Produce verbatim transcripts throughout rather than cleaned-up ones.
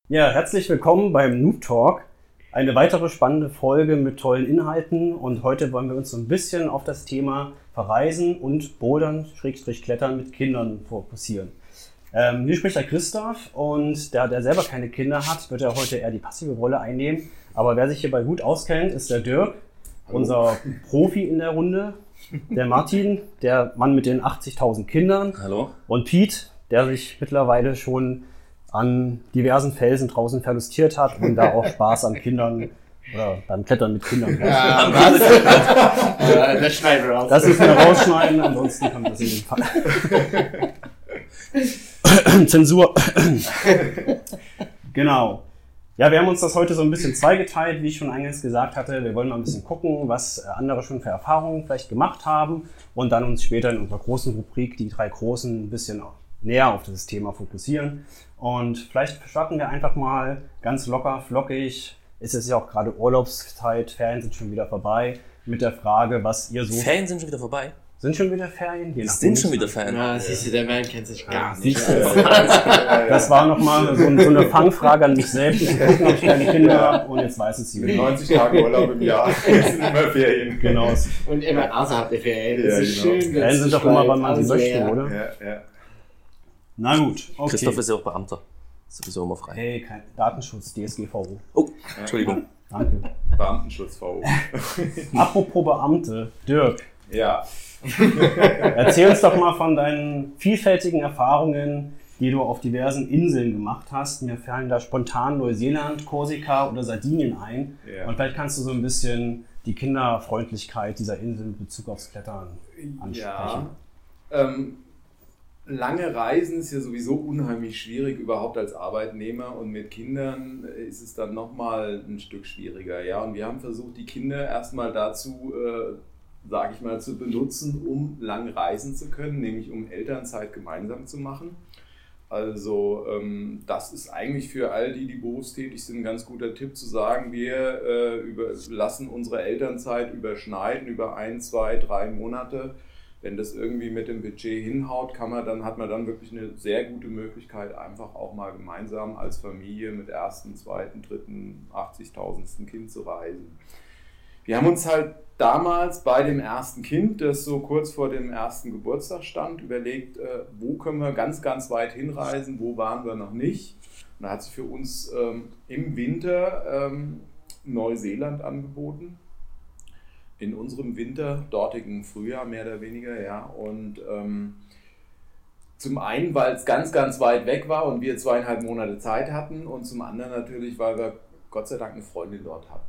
Ja, herzlich willkommen beim Noob Talk. Eine weitere spannende Folge mit tollen Inhalten und heute wollen wir uns so ein bisschen auf das Thema Verreisen und Bouldern, Schrägstrich Klettern mit Kindern fokussieren. Ähm, hier spricht der Christoph und der, der selber keine Kinder hat, wird er heute eher die passive Rolle einnehmen. Aber wer sich hierbei gut auskennt, ist der Dirk, Hallo. Unser Profi in der Runde. Der Martin, der Mann mit den achtzigtausend Kindern. Hallo. Und Pete, der sich mittlerweile schon an diversen Felsen draußen verlustiert hat und da auch Spaß an Kindern oder beim Klettern mit Kindern hat. Ja, das, ja, das schneiden wir raus. Das müssen wir rausschneiden, ansonsten kommt das in den Fall. Zensur. Genau. Ja, wir haben uns das heute so ein bisschen zweigeteilt, wie ich schon eingangs gesagt hatte. Wir wollen mal ein bisschen gucken, was andere schon für Erfahrungen vielleicht gemacht haben und dann uns später in unserer großen Rubrik, die drei Großen, ein bisschen näher auf dieses Thema fokussieren. Und vielleicht starten wir einfach mal ganz locker, flockig. Es ist ja auch gerade Urlaubszeit, Ferien sind schon wieder vorbei, mit der Frage, was ihr so... Ferien sind schon wieder vorbei? Sind schon wieder Ferien? Je es sind schon wieder Ferien. Ja, siehst du, der Mann kennt sich gar ja, nicht. Das war nochmal so, so eine Fangfrage an mich selbst. Ich gucke, ob ich keine Kinder habe und jetzt weiß es sie. Mit neunzig Tage Urlaub im Jahr sind immer Ferien. Genau. Und immer außerhalb der Ferien. Das ja, ist genau. schön. Ferien sind doch immer, wann man sie möchte, oder? Ja, ja. Na gut, okay. Christoph ist ja auch Beamter. Sowieso immer frei. Hey, kein Datenschutz, D S G V O. Oh, Entschuldigung. Danke. Beamtenschutz V O. Apropos Beamte, Dirk. Ja. Erzähl uns doch mal von deinen vielfältigen Erfahrungen, die du auf diversen Inseln gemacht hast. Mir fallen da spontan Neuseeland, Korsika oder Sardinien ein. Ja. Und vielleicht kannst du so ein bisschen die Kinderfreundlichkeit dieser Inseln in Bezug aufs Klettern ansprechen. Ja. Ähm, lange Reisen ist ja sowieso unheimlich schwierig, überhaupt als Arbeitnehmer. Und mit Kindern ist es dann nochmal ein Stück schwieriger. Ja? Und wir haben versucht, die Kinder erstmal dazu... Äh, sage ich mal, zu benutzen, um lang reisen zu können, nämlich um Elternzeit gemeinsam zu machen. Also ähm, das ist eigentlich für all die, die berufstätig sind, ein ganz guter Tipp zu sagen, wir äh, über, lassen unsere Elternzeit überschneiden über ein, zwei, drei Monate. Wenn das irgendwie mit dem Budget hinhaut, kann man dann, hat man dann wirklich eine sehr gute Möglichkeit, einfach auch mal gemeinsam als Familie mit ersten, zweiten, dritten, achtzigtausendsten Kind zu reisen. Wir haben uns halt damals bei dem ersten Kind, das so kurz vor dem ersten Geburtstag stand, überlegt, äh, wo können wir ganz, ganz weit hinreisen, wo waren wir noch nicht. Und da hat sich für uns ähm, im Winter ähm, Neuseeland angeboten. In unserem Winter, dortigen Frühjahr mehr oder weniger, ja. Und ähm, zum einen, weil es ganz, ganz weit weg war und wir zweieinhalb Monate Zeit hatten und zum anderen natürlich, weil wir Gott sei Dank eine Freundin dort hatten.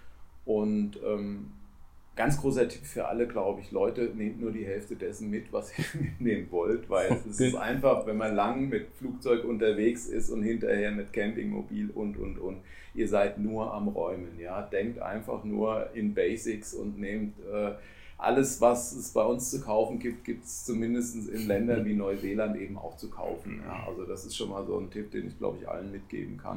Und ähm, ganz großer Tipp für alle, glaube ich, Leute, nehmt nur die Hälfte dessen mit, was ihr mitnehmen wollt, weil es ist einfach, wenn man lang mit Flugzeug unterwegs ist und hinterher mit Campingmobil und, und, und, ihr seid nur am Räumen, ja, denkt einfach nur in Basics und nehmt äh, alles, was es bei uns zu kaufen gibt, gibt es zumindest in Ländern wie Neuseeland eben auch zu kaufen, ja, also das ist schon mal so ein Tipp, den ich, glaube ich, allen mitgeben kann.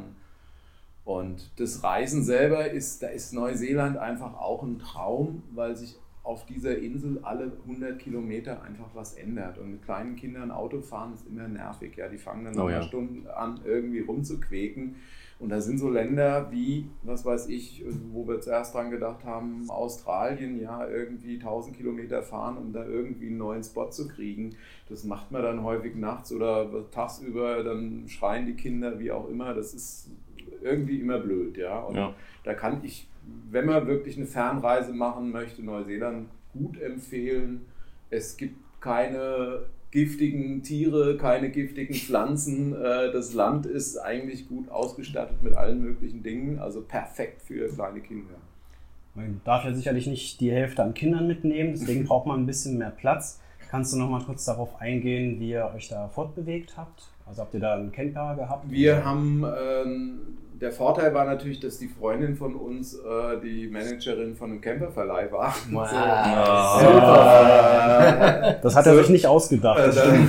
Und das Reisen selber ist, da ist Neuseeland einfach auch ein Traum, weil sich auf dieser Insel alle hundert Kilometer einfach was ändert. Und mit kleinen Kindern Auto fahren ist immer nervig. Ja, die fangen dann nach oh ja. einer Stunde an, irgendwie rumzuquäken. Und da sind so Länder wie, was weiß ich, wo wir zuerst dran gedacht haben, Australien, ja, irgendwie tausend Kilometer fahren, um da irgendwie einen neuen Spot zu kriegen. Das macht man dann häufig nachts oder tagsüber, dann schreien die Kinder, wie auch immer. Das ist irgendwie immer blöd, ja. Und ja. da kann ich, wenn man wirklich eine Fernreise machen möchte, Neuseeland gut empfehlen. Es gibt keine giftigen Tiere, keine giftigen Pflanzen. Das Land ist eigentlich gut ausgestattet mit allen möglichen Dingen, also perfekt für kleine Kinder. Man darf ja sicherlich nicht die Hälfte an Kindern mitnehmen, deswegen braucht man ein bisschen mehr Platz. Kannst du noch mal kurz darauf eingehen, wie ihr euch da fortbewegt habt? Also habt ihr da einen Camper gehabt? Wir oder? haben, ähm, der Vorteil war natürlich, dass die Freundin von uns äh, die Managerin von einem Camperverleih war. Wow. So, ja. Das hat er so, sich nicht ausgedacht. Äh, dann,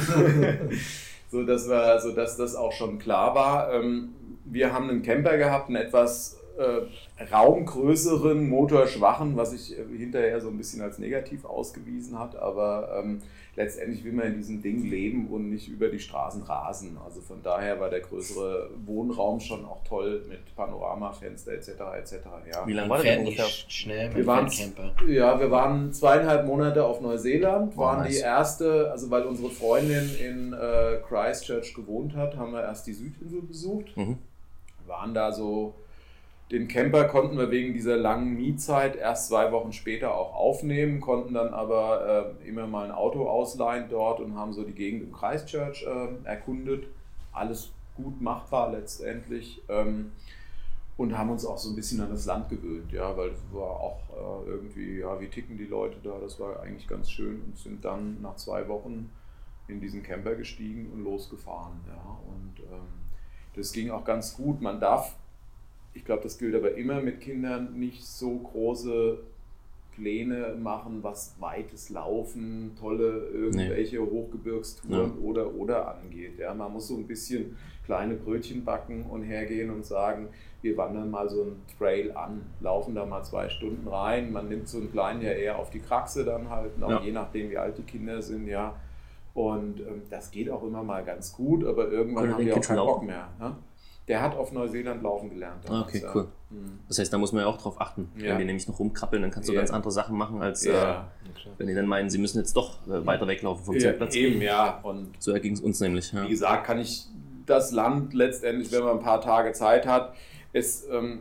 so, dass wir, so dass das auch schon klar war. Ähm, wir haben einen Camper gehabt, einen etwas äh, raumgrößeren, motorschwachen, was sich äh, hinterher so ein bisschen als negativ ausgewiesen hat, aber ähm, letztendlich will man in diesem Ding leben und nicht über die Straßen rasen. Also von daher war der größere Wohnraum schon auch toll mit Panoramafenster et cetera et cetera. Ja. Wie lange war das Fährt denn nicht ungefähr? schnell mit Wir waren, dem Camper. ja, wir waren zweieinhalb Monate auf Neuseeland, Oh, waren nice. die erste, also weil unsere Freundin in äh, Christchurch gewohnt hat, haben wir erst die Südinsel besucht, Mhm. waren da so, den Camper konnten wir wegen dieser langen Mietzeit erst zwei Wochen später auch aufnehmen, konnten dann aber äh, immer mal ein Auto ausleihen dort und haben so die Gegend im Christchurch äh, erkundet, alles gut machbar letztendlich. Ähm, Und haben uns auch so ein bisschen an das Land gewöhnt, ja, weil es war auch äh, irgendwie, ja, wie ticken die Leute da, das war eigentlich ganz schön und sind dann nach zwei Wochen in diesen Camper gestiegen und losgefahren, ja, und ähm, das ging auch ganz gut. Man darf, ich glaube, das gilt aber immer mit Kindern, nicht so große Pläne machen, was weites Laufen, tolle irgendwelche Hochgebirgstouren Ja. oder oder angeht, ja, man muss so ein bisschen kleine Brötchen backen und hergehen und sagen, wir wandern mal so einen Trail an, laufen da mal zwei Stunden rein, man nimmt so einen kleinen ja eher auf die Kraxe dann halt, auch Ja. je nachdem wie alt die Kinder sind, ja. Und ähm, das geht auch immer mal ganz gut, aber irgendwann Können haben die wir auch Kids keinen Bock laufen? mehr. Ne? Der hat auf Neuseeland laufen gelernt. Ah, okay, damals, cool. Ja. Mhm. Das heißt, da muss man ja auch drauf achten. Ja. Wenn die nämlich noch rumkrabbeln, dann kannst du Ja. ganz andere Sachen machen, als Ja. äh, wenn die dann meinen, sie müssen jetzt doch äh, weiter weglaufen vom Ja, Zeltplatz. eben, ja. Und So erging es uns nämlich. Ja. wie gesagt, kann ich das Land letztendlich, wenn man ein paar Tage Zeit hat, es, ähm,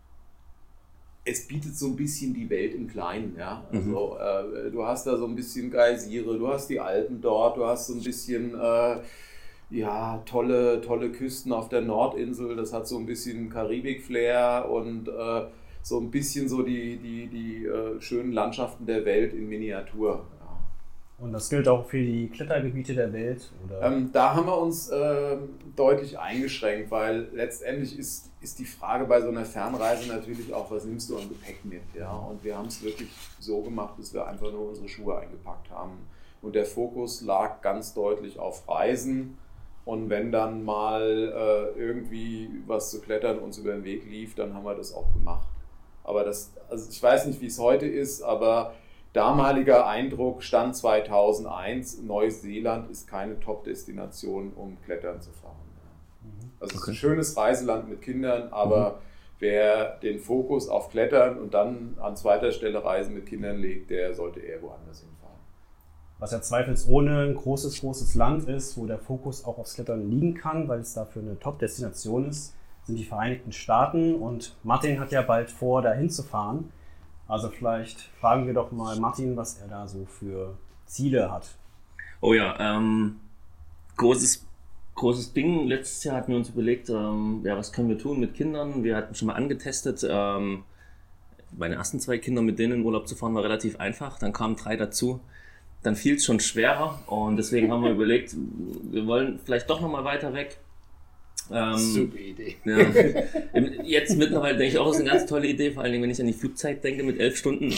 es bietet so ein bisschen die Welt im Kleinen. Ja? Also, äh, du hast da so ein bisschen Geysire, du hast die Alpen dort, du hast so ein bisschen äh, ja, tolle, tolle Küsten auf der Nordinsel, das hat so ein bisschen Karibik-Flair und äh, so ein bisschen so die, die, die äh, schönen Landschaften der Welt in Miniatur. Ja. Und das gilt auch für die Klettergebiete der Welt? Oder? Ähm, da haben wir uns äh, deutlich eingeschränkt, weil letztendlich ist, ist die Frage bei so einer Fernreise natürlich auch, was nimmst du an Gepäck mit? Ja? Und wir haben es wirklich so gemacht, dass wir einfach nur unsere Schuhe eingepackt haben. Und der Fokus lag ganz deutlich auf Reisen. Und wenn dann mal äh, irgendwie was zu klettern uns über den Weg lief, dann haben wir das auch gemacht. Aber das, also ich weiß nicht, wie es heute ist, aber damaliger Eindruck, Stand zweitausendeins, Neuseeland ist keine Top-Destination, um klettern zu fahren. Also es ist Okay. ein schönes Reiseland mit Kindern, aber wer den Fokus auf Klettern und dann an zweiter Stelle Reisen mit Kindern legt, der sollte eher woanders hinfahren. Was ja zweifelsohne ein großes, großes Land ist, wo der Fokus auch aufs Klettern liegen kann, weil es dafür eine Top-Destination ist, sind die Vereinigten Staaten. Und Martin hat ja bald vor, da hinzufahren. Also vielleicht fragen wir doch mal Martin, was er da so für Ziele hat. Oh ja, ähm, großes, großes Ding. Letztes Jahr hatten wir uns überlegt, ähm, ja, was können wir tun mit Kindern? Wir hatten schon mal angetestet. Ähm, meine ersten zwei Kinder, mit denen in Urlaub zu fahren, war relativ einfach. Dann kamen drei dazu. Dann fiel es schon schwerer und deswegen haben wir überlegt, wir wollen vielleicht doch nochmal weiter weg. Ähm, Super Idee. Ja. Jetzt mittlerweile denke ich auch, das ist eine ganz tolle Idee, vor allen Dingen, wenn ich an die Flugzeit denke mit elf Stunden.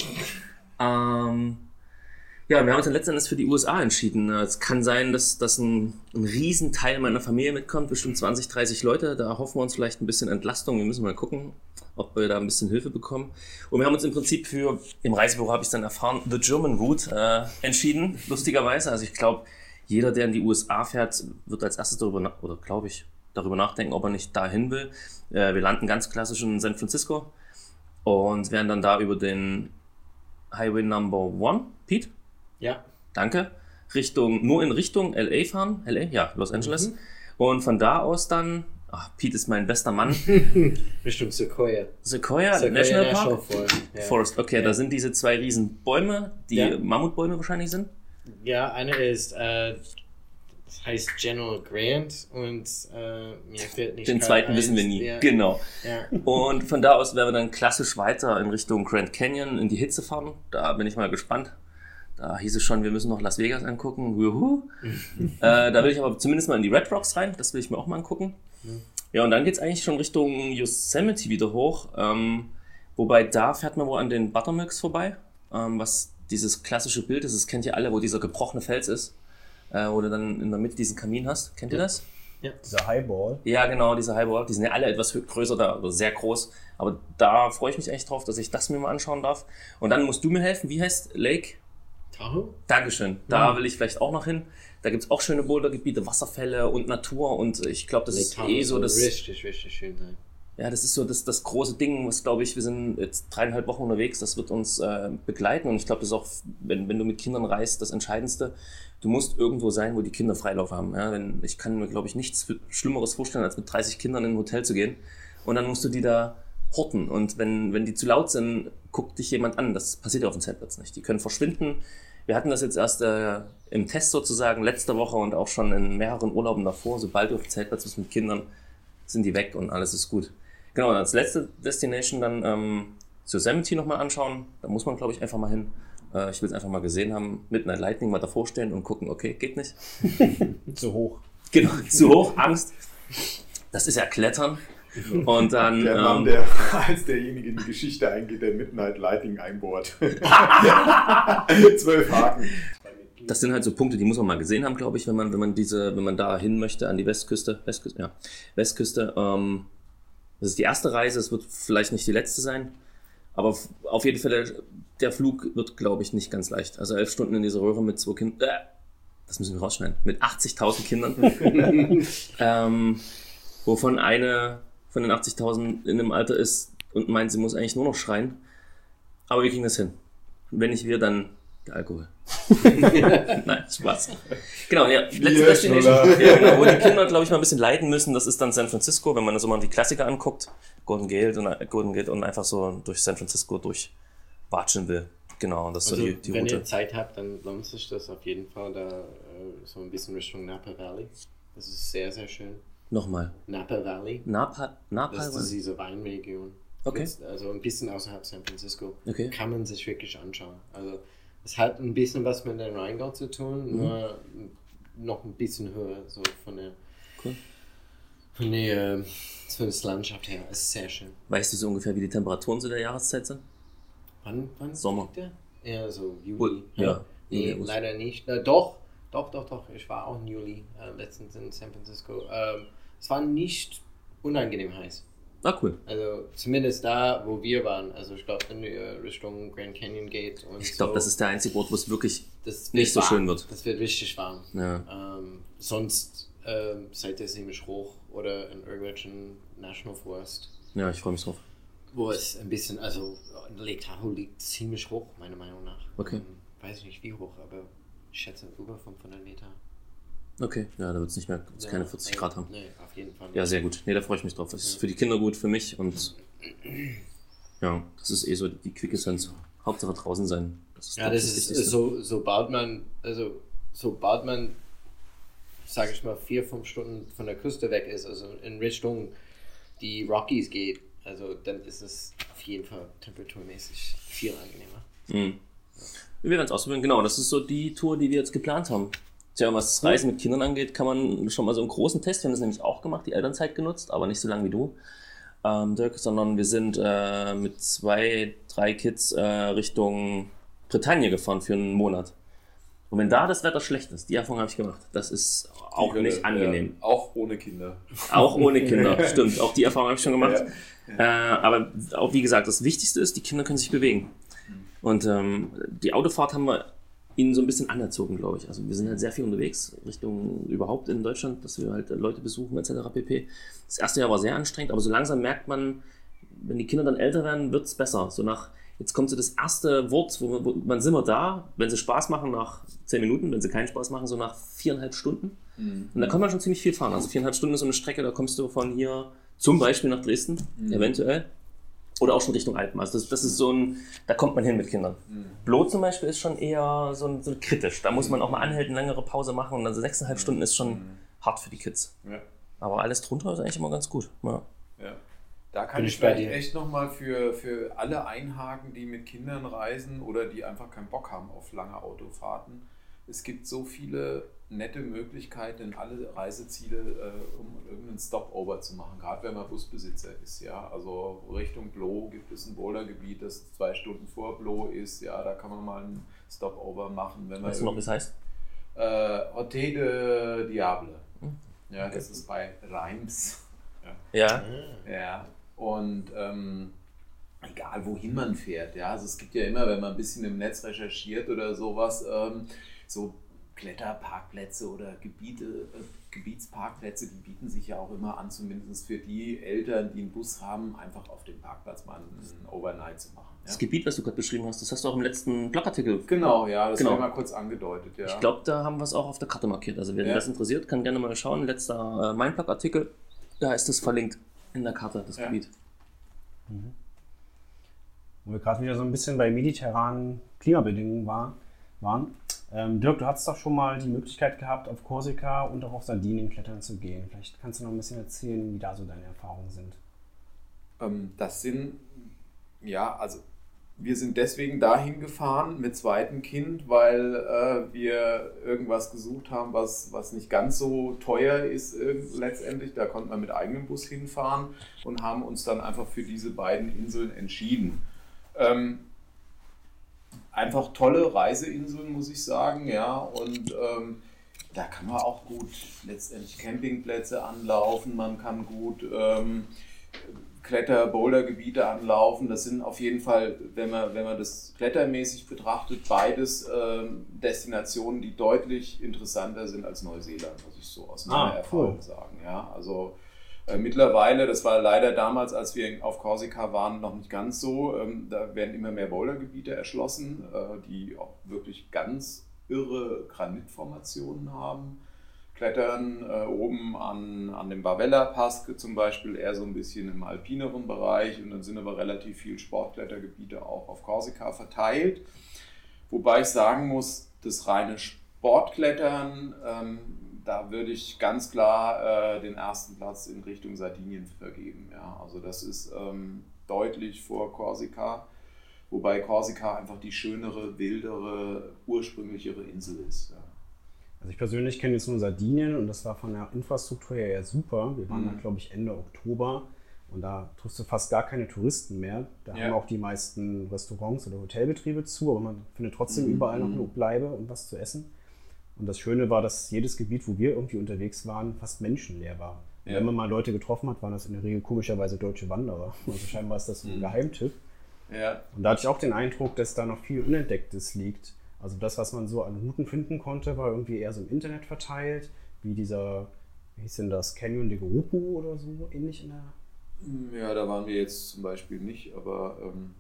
Ähm, ja, wir haben uns dann letztendlich für die U S A entschieden. Es kann sein, dass, dass ein, ein Riesenteil meiner Familie mitkommt, bestimmt zwanzig, dreißig Leute. Da hoffen wir uns vielleicht ein bisschen Entlastung. Wir müssen mal gucken, ob wir da ein bisschen Hilfe bekommen. Und wir haben uns im Prinzip für, im Reisebüro habe ich es dann erfahren, The German Route äh, entschieden, lustigerweise. Also ich glaube, jeder, der in die U S A fährt, wird als erstes darüber, nach- oder glaube ich, darüber nachdenken, ob er nicht dahin will. Äh, wir landen ganz klassisch in San Francisco und werden dann da über den Highway Number One, Pete? Ja. Danke. Richtung, nur in Richtung L A fahren. L A? Ja, Los Angeles. Und von da aus dann, ach, Pete ist mein bester Mann. Richtung Sequoia. Sequoia, Sequoia National Park. Forest. Ja. Forest, okay, Ja. da sind diese zwei riesen Bäume, die Ja. Mammutbäume wahrscheinlich sind. Ja, eine ist, äh, das heißt General Grant und äh, mir fällt nicht Den gerade zweiten ein. wissen wir nie. Ja. Genau. Ja. Und von da aus werden wir dann klassisch weiter in Richtung Grand Canyon in die Hitze fahren. Da bin ich mal gespannt. Da hieß es schon, wir müssen noch Las Vegas angucken. Juhu. äh, da will ich aber zumindest mal in die Red Rocks rein. Das will ich mir auch mal angucken. Ja, und dann geht es eigentlich schon Richtung Yosemite wieder hoch. Ähm, wobei da fährt man wohl an den Buttermilks vorbei. Ähm, was dieses klassische Bild ist, das kennt ihr alle, wo dieser gebrochene Fels ist. Äh, wo du dann in der Mitte diesen Kamin hast. Kennt ihr das? Ja. Dieser Highball. Ja, genau, diese Highball. Die sind ja alle etwas hö- größer da, oder sehr groß. Aber da freue ich mich echt drauf, dass ich das mir mal anschauen darf. Und dann musst du mir helfen. Wie heißt Lake? Tahoe? Dankeschön. Da Ja. will ich vielleicht auch noch hin. Da gibt es auch schöne Bouldergebiete, Wasserfälle und Natur. Und ich glaube, das Lake ist Tahoe eh so soll das. richtig, richtig schön sein. Ja, das ist so das, das große Ding, was, glaube ich, wir sind jetzt dreieinhalb Wochen unterwegs, das wird uns äh, begleiten und ich glaube, das ist auch, wenn, wenn du mit Kindern reist, das Entscheidendste. Du musst irgendwo sein, wo die Kinder Freilauf haben. Ja? Wenn, ich kann mir, glaube ich, nichts Schlimmeres vorstellen, als mit dreißig Kindern in ein Hotel zu gehen und dann musst du die da horten und wenn, wenn die zu laut sind, guckt dich jemand an. Das passiert ja auf dem Zeltplatz nicht. Die können verschwinden. Wir hatten das jetzt erst äh, im Test sozusagen letzte Woche und auch schon in mehreren Urlauben davor. Sobald du auf dem Zeltplatz bist mit Kindern, sind die weg und alles ist gut. Genau, als letzte Destination dann ähm, Yosemite nochmal anschauen. Da muss man, glaube ich, einfach mal hin. Äh, ich will es einfach mal gesehen haben. Midnight Lightning mal davor stellen und gucken, okay, geht nicht. Zu hoch. Genau, zu hoch, Angst. Das ist ja Klettern. Und dann. Der Mann, ähm, der als derjenige in die Geschichte eingeht, der Midnight Lighting einbohrt. Zwölf Haken. Das sind halt so Punkte, die muss man mal gesehen haben, glaube ich, wenn man, wenn man diese, wenn man da hin möchte an die Westküste. Westküste, ja. Westküste. Ähm, das ist die erste Reise, es wird vielleicht nicht die letzte sein. Aber f- auf jeden Fall, der Flug wird, glaube ich, nicht ganz leicht. Also elf Stunden in dieser Röhre mit zwei Kindern. Äh, das müssen wir rausschneiden. Mit achtzigtausend Kindern. ähm, wovon eine von den achtzigtausend in einem Alter ist und meint, sie muss eigentlich nur noch schreien. Aber wir kriegen das hin. Wenn nicht wir, dann der Alkohol. Nein, Spaß. Genau, ja, letzte Bier, Destination. Schnuller. Ja, genau, wo die Kinder, glaube ich, mal ein bisschen leiden müssen, das ist dann San Francisco, wenn man das immer die Klassiker anguckt. Golden Gate und, äh, Golden Gate und einfach so durch San Francisco durchwatschen will. Genau, das ist Also, so die, die wenn Route. ihr Zeit habt, dann lohnt sich das auf jeden Fall da äh, so ein bisschen Richtung Napa Valley. Das ist sehr, sehr schön. Nochmal. Napa Valley, Napa, Napa? das ist diese Weinregion. Okay. Jetzt, also ein bisschen außerhalb San Francisco. Okay. Kann man sich wirklich anschauen. Also es hat ein bisschen was mit dem Rheingau zu tun, Mhm. nur noch ein bisschen höher, so von der, Cool. von der, äh, von der Landschaft her. Es ist sehr schön. Weißt du so ungefähr, wie die Temperaturen zu der Jahreszeit sind? Wann, wann Sommer. fliegt der? Ja, so Juli. Ul- ja. Nee, Juli, leider nicht. Na, doch, doch, doch, doch. Ich war auch im Juli äh, letztens in San Francisco. Ähm, es war nicht unangenehm heiß. Ah, cool. Also zumindest da, wo wir waren. Also ich glaube, wenn ihr Richtung Grand Canyon geht und Ich glaube, so, das ist der einzige Ort, wo es wirklich das nicht so warm. schön wird. Das wird richtig warm. Ja. Ähm, sonst ähm, seid ihr ziemlich hoch oder in irgendwelchen National Forest, Ja, ich freue mich drauf. wo es ein bisschen, also Lake Tahoe liegt ziemlich hoch, meiner Meinung nach. Okay. Ähm, weiß ich nicht wie hoch, aber ich schätze über fünfhundert Meter. Okay, ja, da wird es nicht mehr, wird's Ja, keine vierzig nee, Grad haben. Nee, auf jeden Fall. Ja, sehr gut. Nee, da freue ich mich drauf. Das ist für die Kinder gut, für mich und ja, das ist eh so die Quintessenz. Hauptsache draußen sein. Das ist, Ja, glaub ich, das ist Wichtigste. so, sobald man, also sobald man, sage ich mal, vier, fünf Stunden von der Küste weg ist, also in Richtung die Rockies geht, also dann ist es auf jeden Fall temperaturmäßig viel angenehmer. Mhm. Wir werden es ausprobieren. Genau, das ist so die Tour, die wir jetzt geplant haben. Tja, was das Reisen mit Kindern angeht, kann man schon mal so einen großen Test, wir haben das nämlich auch gemacht, die Elternzeit genutzt, aber nicht so lange wie du, ähm, Dirk, sondern wir sind äh, mit zwei, drei Kids äh, Richtung Bretagne gefahren für einen Monat. Und wenn da das Wetter schlecht ist, die Erfahrung habe ich gemacht, das ist auch Die nicht Hölle, angenehm. Ja, auch ohne Kinder. Auch ohne Kinder, stimmt. Auch die Erfahrung habe ich schon gemacht. Äh, aber auch wie gesagt, das Wichtigste ist, die Kinder können sich bewegen. Und ähm, die Autofahrt haben wir ihnen so ein bisschen anerzogen, glaube ich. Also wir sind halt sehr viel unterwegs, Richtung überhaupt in Deutschland, dass wir halt Leute besuchen et cetera pp. Das erste Jahr war sehr anstrengend, aber so langsam merkt man, wenn die Kinder dann älter werden, wird es besser. So nach, jetzt kommt so das erste Wort, wo, wo man sind wir da, wenn sie Spaß machen nach zehn Minuten, wenn sie keinen Spaß machen, so nach viereinhalb Stunden. Mhm. Und da kann man schon ziemlich viel fahren. Also viereinhalb Stunden ist so eine Strecke, da kommst du von hier zum Beispiel nach Dresden, Mhm. eventuell. Oder auch schon Richtung Alpen. Also das, das ist so ein, da kommt man hin mit Kindern. Mhm. Blo zum Beispiel ist schon eher so, ein, so kritisch. Da muss man auch mal anhalten, längere Pause machen und dann so sechseinhalb Stunden ist schon Mhm. hart für die Kids. Ja. Aber alles drunter ist eigentlich immer ganz gut. Ja. Ja. Da kann Bin ich ich bei vielleicht dir. echt nochmal für, für alle einhaken, die mit Kindern reisen oder die einfach keinen Bock haben auf lange Autofahrten. Es gibt so viele nette Möglichkeiten in alle Reiseziele, äh, um irgendeinen Stopover zu machen, gerade wenn man Busbesitzer ist. Ja? Also Richtung Blo gibt es ein Bouldergebiet, das zwei Stunden vor Blo ist. Ja, da kann man mal einen Stopover machen. Wenn man Weißt du noch, wie es heißt? äh, Hotel de Diable. Ja, das ist bei Reims. Ja. Ja, und ähm, egal wohin man fährt, ja, also es gibt ja immer, wenn man ein bisschen im Netz recherchiert oder sowas, ähm, so Kletterparkplätze oder Gebiete, äh, Gebietsparkplätze, die bieten sich ja auch immer an, zumindest für die Eltern, die einen Bus haben, einfach auf dem Parkplatz mal einen Overnight zu machen. Ja? Das Gebiet, was du gerade beschrieben hast, das hast du auch im letzten Blogartikel. Genau, ja, das Genau. war mal kurz angedeutet. Ja. Ich glaube, da haben wir es auch auf der Karte markiert. Also wer Ja. das interessiert, kann gerne mal schauen. Letzter äh, Mindblog-Artikel, da ist es verlinkt in der Karte, das Ja. Gebiet. Mhm. Wo wir gerade wieder so ein bisschen bei mediterranen Klimabedingungen war, waren. Ähm, Dirk, du hattest doch schon mal die Möglichkeit gehabt, auf Korsika und auch auf Sardinien klettern zu gehen. Vielleicht kannst du noch ein bisschen erzählen, wie da so deine Erfahrungen sind. Ähm, das sind, ja, also wir sind deswegen dahin gefahren mit zweitem Kind, weil äh, wir irgendwas gesucht haben, was, was nicht ganz so teuer ist äh, letztendlich. Da konnte man mit eigenem Bus hinfahren und haben uns dann einfach für diese beiden Inseln entschieden. Ähm, einfach tolle Reiseinseln, muss ich sagen, ja, und ähm, da kann man auch gut letztendlich Campingplätze anlaufen, man kann gut ähm, Kletter-, Bouldergebiete anlaufen. Das sind auf jeden Fall, wenn man, wenn man das klettermäßig betrachtet, beides ähm, Destinationen, die deutlich interessanter sind als Neuseeland, muss ich so aus meiner Ah, Erfahrung cool. sagen. Ja, also äh, mittlerweile, das war leider damals, als wir auf Korsika waren, noch nicht ganz so. Ähm, da werden immer mehr Bouldergebiete erschlossen, äh, die auch wirklich ganz irre Granitformationen haben. Klettern äh, oben an, an dem Bavella-Pass zum Beispiel eher so ein bisschen im alpineren Bereich, und dann sind aber relativ viele Sportklettergebiete auch auf Korsika verteilt. Wobei ich sagen muss, das reine Sportklettern, ähm, da würde ich ganz klar äh, den ersten Platz in Richtung Sardinien vergeben. Ja. Also das ist ähm, deutlich vor Korsika, wobei Korsika einfach die schönere, wildere, ursprünglichere Insel ist. Ja. Also ich persönlich kenne jetzt nur Sardinien und das war von der Infrastruktur her ja super. Wir waren Mhm. da, glaube ich, Ende Oktober und da triffst du fast gar keine Touristen mehr. Da Ja. haben auch die meisten Restaurants oder Hotelbetriebe zu, aber man findet trotzdem Mhm. überall noch Mhm. eine Bleibe und was zu essen. Und das Schöne war, dass jedes Gebiet, wo wir irgendwie unterwegs waren, fast menschenleer war. Und Ja. wenn man mal Leute getroffen hat, waren das in der Regel komischerweise deutsche Wanderer. Also scheinbar ist das so ein Mhm. Geheimtipp. Ja. Und da hatte ich auch den Eindruck, dass da noch viel Unentdecktes liegt. Also das, was man so an Routen finden konnte, war irgendwie eher so im Internet verteilt, wie dieser, wie hieß denn das, Canyon de Gurupu oder so, ähnlich in der... Ja, da waren wir jetzt zum Beispiel nicht, aber ähm,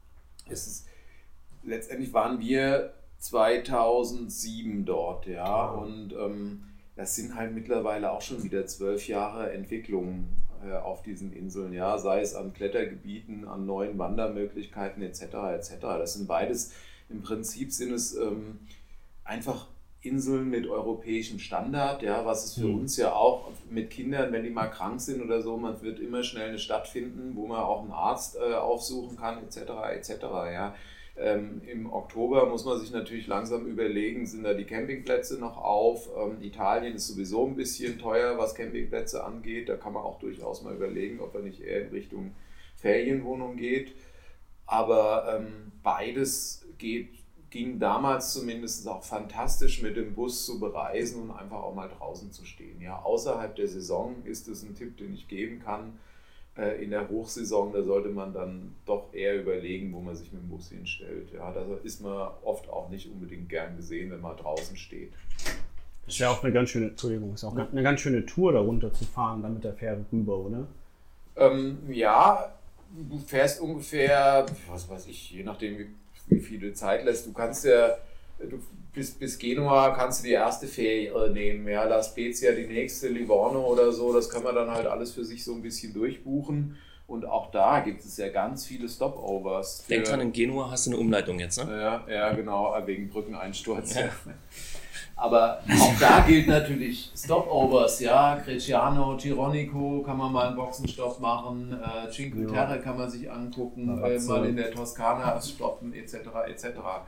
es ist, letztendlich waren wir zweitausendsieben dort, ja, Ja. und ähm, das sind halt mittlerweile auch schon wieder zwölf Jahre Entwicklung äh, auf diesen Inseln, ja, sei es an Klettergebieten, an neuen Wandermöglichkeiten et cetera et cetera. Das sind beides, im Prinzip sind es ähm, einfach Inseln mit europäischem Standard, ja, was es für Mhm. uns ja auch mit Kindern, wenn die mal krank sind oder so, man wird immer schnell eine Stadt finden, wo man auch einen Arzt äh, aufsuchen kann, et cetera et cetera. Ja. Ähm, Im Oktober muss man sich natürlich langsam überlegen, sind da die Campingplätze noch auf? Ähm, Italien ist sowieso ein bisschen teuer, was Campingplätze angeht. Da kann man auch durchaus mal überlegen, ob er nicht eher in Richtung Ferienwohnung geht. Aber ähm, beides geht, ging damals zumindest auch fantastisch mit dem Bus zu bereisen und einfach auch mal draußen zu stehen. Ja, außerhalb der Saison ist es ein Tipp, den ich geben kann. Äh, in der Hochsaison, da sollte man dann doch eher überlegen, wo man sich mit dem Bus hinstellt. Ja, da ist man oft auch nicht unbedingt gern gesehen, wenn man draußen steht. Ist ja auch eine ganz schöne, Entschuldigung, ist auch eine ganz schöne Tour, da runter zu fahren, dann mit der Fähre rüber, oder? Ähm, ja, du fährst ungefähr, was weiß ich, je nachdem wie, wie viel du Zeit lässt, du kannst ja, du, bis, bis Genua kannst du die erste Fähre nehmen, ja, La Spezia die nächste, Livorno oder so, das kann man dann halt alles für sich so ein bisschen durchbuchen, und auch da gibt es ja ganz viele Stopovers. Denk dran, in Genua hast du eine Umleitung jetzt, ne? Ja, ja, genau, wegen Brückeneinsturz. Ja. Aber auch da gilt natürlich Stopovers, ja, Grecciano, Tironico kann man mal einen Boxenstopp machen, äh, Cinque Terre kann man sich angucken, äh, mal in der Toskana stoppen, et cetera et cetera.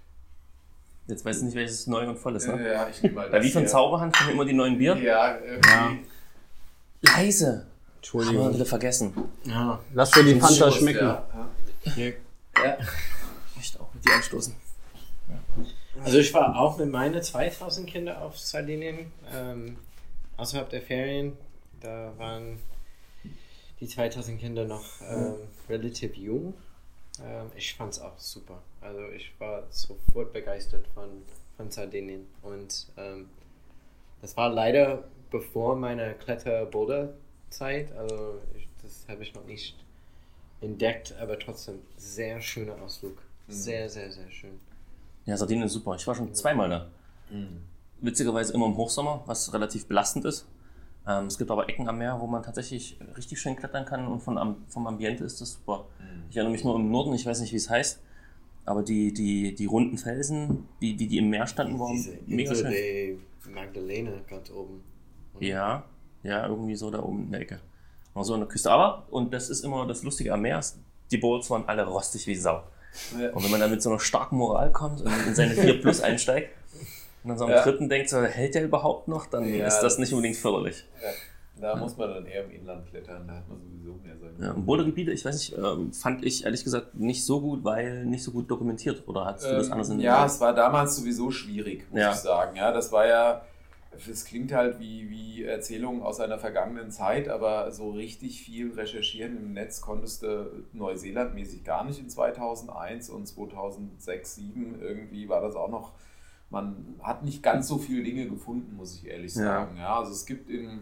Jetzt weißt du nicht, welches neu und voll ist, ne? Ja, ich nehme mal Bei das wie von hier. Zauberhand kommen immer die neuen Bier. Ja, irgendwie. Leise! Haben wir Entschuldigung. wieder vergessen. Ja. Lass dir die Fanta Prost, schmecken. Ja, ja. Ja. Ich möchte auch mit dir anstoßen. Also ich war auch mit meinen zweitausend Kindern auf Sardinien. Ähm, außerhalb der Ferien, da waren die zweitausend Kinder noch ähm, relativ jung. Ähm, ich fand es auch super. Also ich war sofort begeistert von, von Sardinien. Und ähm, das war leider bevor meine Kletter-Boulder-Zeit. Also ich, das habe ich noch nicht entdeckt, aber trotzdem sehr schöner Ausflug. Sehr, sehr, sehr schön. Ja, Sardinien ist super. Ich war schon zweimal da. Mhm. Witzigerweise immer im Hochsommer, was relativ belastend ist. Ähm, es gibt aber Ecken am Meer, wo man tatsächlich richtig schön klettern kann und von, vom Ambiente ist das super. Mhm. Ich erinnere mich nur im Norden, ich weiß nicht, wie es heißt, aber die, die, die runden Felsen, wie, wie die im Meer standen, waren Diese mega Insel schön. de Magdalena ganz oben. Oder? Ja, ja, irgendwie so da oben in der Ecke. Noch so an der Küste. Aber, und das ist immer das Lustige am Meer, ist, die Bowls waren alle rostig wie Sau. Ja. Und wenn man dann mit so einer starken Moral kommt und in seine vier Plus einsteigt und dann so am ja. dritten denkt, so, hält der überhaupt noch, dann ja, ist das nicht unbedingt förderlich. Ja. Da muss man dann eher im Inland klettern, da hat man sowieso mehr seine... Ja, Bouldergebiete, ich weiß nicht, äh, fand ich ehrlich gesagt nicht so gut, weil nicht so gut dokumentiert. Oder hast du das ähm, anders in Ja, es war damals sowieso schwierig, muss ja. ich sagen. Ja, das war ja, es klingt halt wie, wie Erzählungen aus einer vergangenen Zeit, aber so richtig viel recherchieren im Netz konntest du Neuseeland-mäßig gar nicht in zweitausendeins und zweitausendsechs, zweitausendsieben irgendwie war das auch noch, man hat nicht ganz so viele Dinge gefunden, muss ich ehrlich sagen. Ja, ja also es gibt in...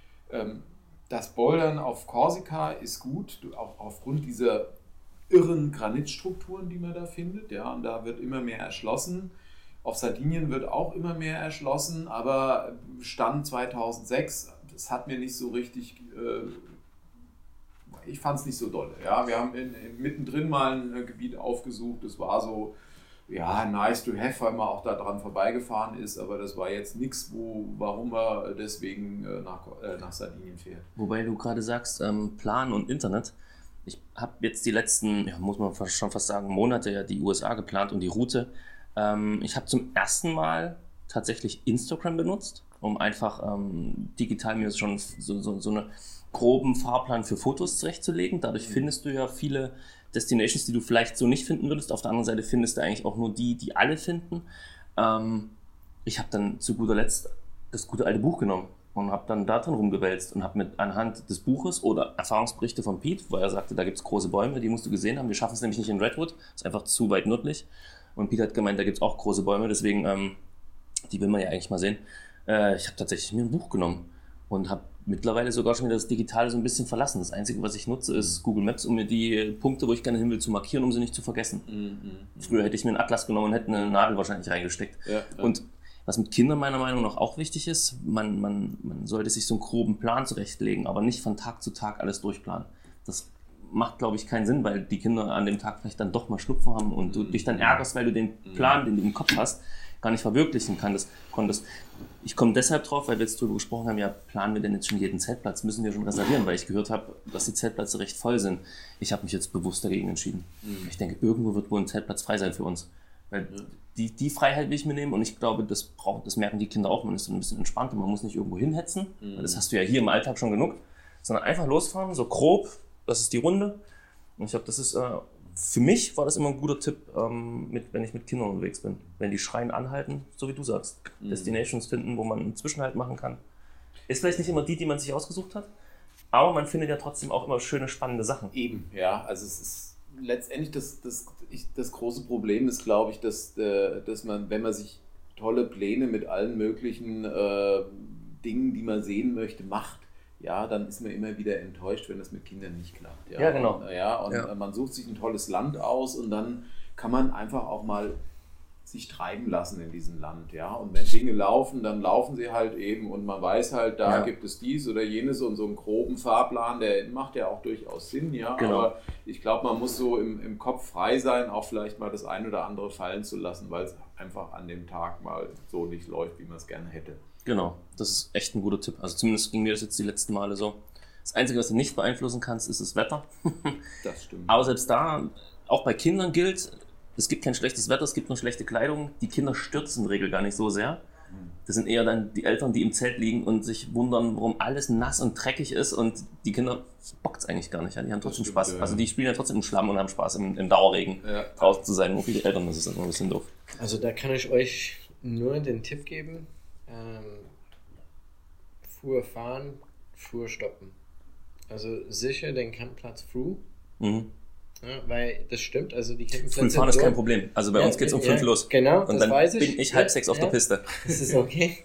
Das Bouldern auf Korsika ist gut, auch aufgrund dieser irren Granitstrukturen, die man da findet. Ja, und da wird immer mehr erschlossen. Auf Sardinien wird auch immer mehr erschlossen, aber Stand zweitausendsechs, das hat mir nicht so richtig, äh, ich fand es nicht so dolle. Ja, wir haben in, in, mittendrin mal ein Gebiet aufgesucht, das war so, ja, nice to have, weil man auch da dran vorbeigefahren ist, aber das war jetzt nichts, wo, warum man deswegen äh, nach, äh, nach Sardinien fährt. Wobei du gerade sagst, ähm, Plan und Internet. Ich habe jetzt die letzten, ja, muss man schon fast sagen, Monate ja die U S A geplant und die Route. Ähm, ich habe zum ersten Mal tatsächlich Instagram benutzt, um einfach ähm, digital mir schon so, so, so einen groben Fahrplan für Fotos zurechtzulegen. Dadurch mhm. findest du ja viele Destinations, die du vielleicht so nicht finden würdest. Auf der anderen Seite findest du eigentlich auch nur die, die alle finden. Ähm, ich habe dann zu guter Letzt das gute alte Buch genommen und habe dann da drin rumgewälzt und habe mit anhand des Buches oder Erfahrungsberichte von Pete, wo er sagte, da gibt es große Bäume, die musst du gesehen haben. Wir schaffen es nämlich nicht in Redwood, ist einfach zu weit nördlich. Und Pete hat gemeint, da gibt es auch große Bäume, deswegen, ähm, die will man ja eigentlich mal sehen. Äh, ich habe tatsächlich mir ein Buch genommen und habe mittlerweile sogar schon wieder das Digitale so ein bisschen verlassen. Das Einzige, was ich nutze, ist Google Maps, um mir die Punkte, wo ich gerne hin will, zu markieren, um sie nicht zu vergessen. Mhm. Früher hätte ich mir einen Atlas genommen und hätte eine Nadel wahrscheinlich reingesteckt. Ja, ja. Und was mit Kindern meiner Meinung nach auch wichtig ist, man, man, man sollte sich so einen groben Plan zurechtlegen, aber nicht von Tag zu Tag alles durchplanen. Das macht, glaube ich, keinen Sinn, weil die Kinder an dem Tag vielleicht dann doch mal Schnupfen haben und du dich dann ärgerst, weil du den Plan, den du im Kopf hast, gar nicht verwirklichen kannst, konntest. Ich komme deshalb drauf, weil wir jetzt darüber gesprochen haben, ja, planen wir denn jetzt schon jeden Zeltplatz, müssen wir schon reservieren, weil ich gehört habe, dass die Zeltplätze recht voll sind. Ich habe mich jetzt bewusst dagegen entschieden. Mhm. Ich denke, irgendwo wird wohl ein Zeltplatz frei sein für uns. Weil mhm. die, die Freiheit will ich mir nehmen und ich glaube, das, braucht, das merken die Kinder auch, man ist so ein bisschen entspannter, man muss nicht irgendwo hinhetzen, mhm. weil das hast du ja hier im Alltag schon genug, sondern einfach losfahren, so grob, das ist die Runde. Und ich glaube, das ist... Äh, Für mich war das immer ein guter Tipp, ähm, mit, wenn ich mit Kindern unterwegs bin. Wenn die schreien, anhalten, so wie du sagst. Mhm. Destinations finden, wo man einen Zwischenhalt machen kann. Ist vielleicht nicht immer die, die man sich ausgesucht hat, aber man findet ja trotzdem auch immer schöne, spannende Sachen. Eben, ja. Also es ist letztendlich das, das, ich, das große Problem ist, glaube ich, dass, äh, dass man, wenn man sich tolle Pläne mit allen möglichen äh, Dingen, die man sehen möchte, macht, ja, dann ist man immer wieder enttäuscht, wenn das mit Kindern nicht klappt. Ja, ja genau. Und, ja, und ja. man sucht sich ein tolles Land aus und dann kann man einfach auch mal sich treiben lassen in diesem Land. Ja, und wenn Dinge laufen, dann laufen sie halt eben und man weiß halt, da ja. gibt es dies oder jenes und so einen groben Fahrplan, der macht ja auch durchaus Sinn. Ja, genau. Aber ich glaube, man muss so im, im Kopf frei sein, auch vielleicht mal das ein oder andere fallen zu lassen, weil es einfach an dem Tag mal so nicht läuft, wie man es gerne hätte. Genau, das ist echt ein guter Tipp. Also zumindest ging mir das jetzt die letzten Male so. Das Einzige, was du nicht beeinflussen kannst, ist das Wetter. Das stimmt. Aber selbst da, auch bei Kindern gilt, es gibt kein schlechtes Wetter, es gibt nur schlechte Kleidung. Die Kinder stürzen in der Regel gar nicht so sehr. Das sind eher dann die Eltern, die im Zelt liegen und sich wundern, warum alles nass und dreckig ist und die Kinder bockt es eigentlich gar nicht. Die haben trotzdem stimmt, Spaß. Ja. Also die spielen ja trotzdem im Schlamm und haben Spaß im, im Dauerregen ja. draußen zu sein. Nur für die Eltern, das ist immer ein bisschen doof. Also da kann ich euch nur den Tipp geben, Ähm, früher fahren, früher stoppen. Also sicher den Campplatz früh. Mhm. Ja, weil das stimmt, also die Campplätze... Früh fahren ist kein Problem. Also bei ja, uns geht es um ja, fünf los. Genau, und das dann weiß ich. bin ich halb ja, sechs auf ja, der Piste. Das ist okay.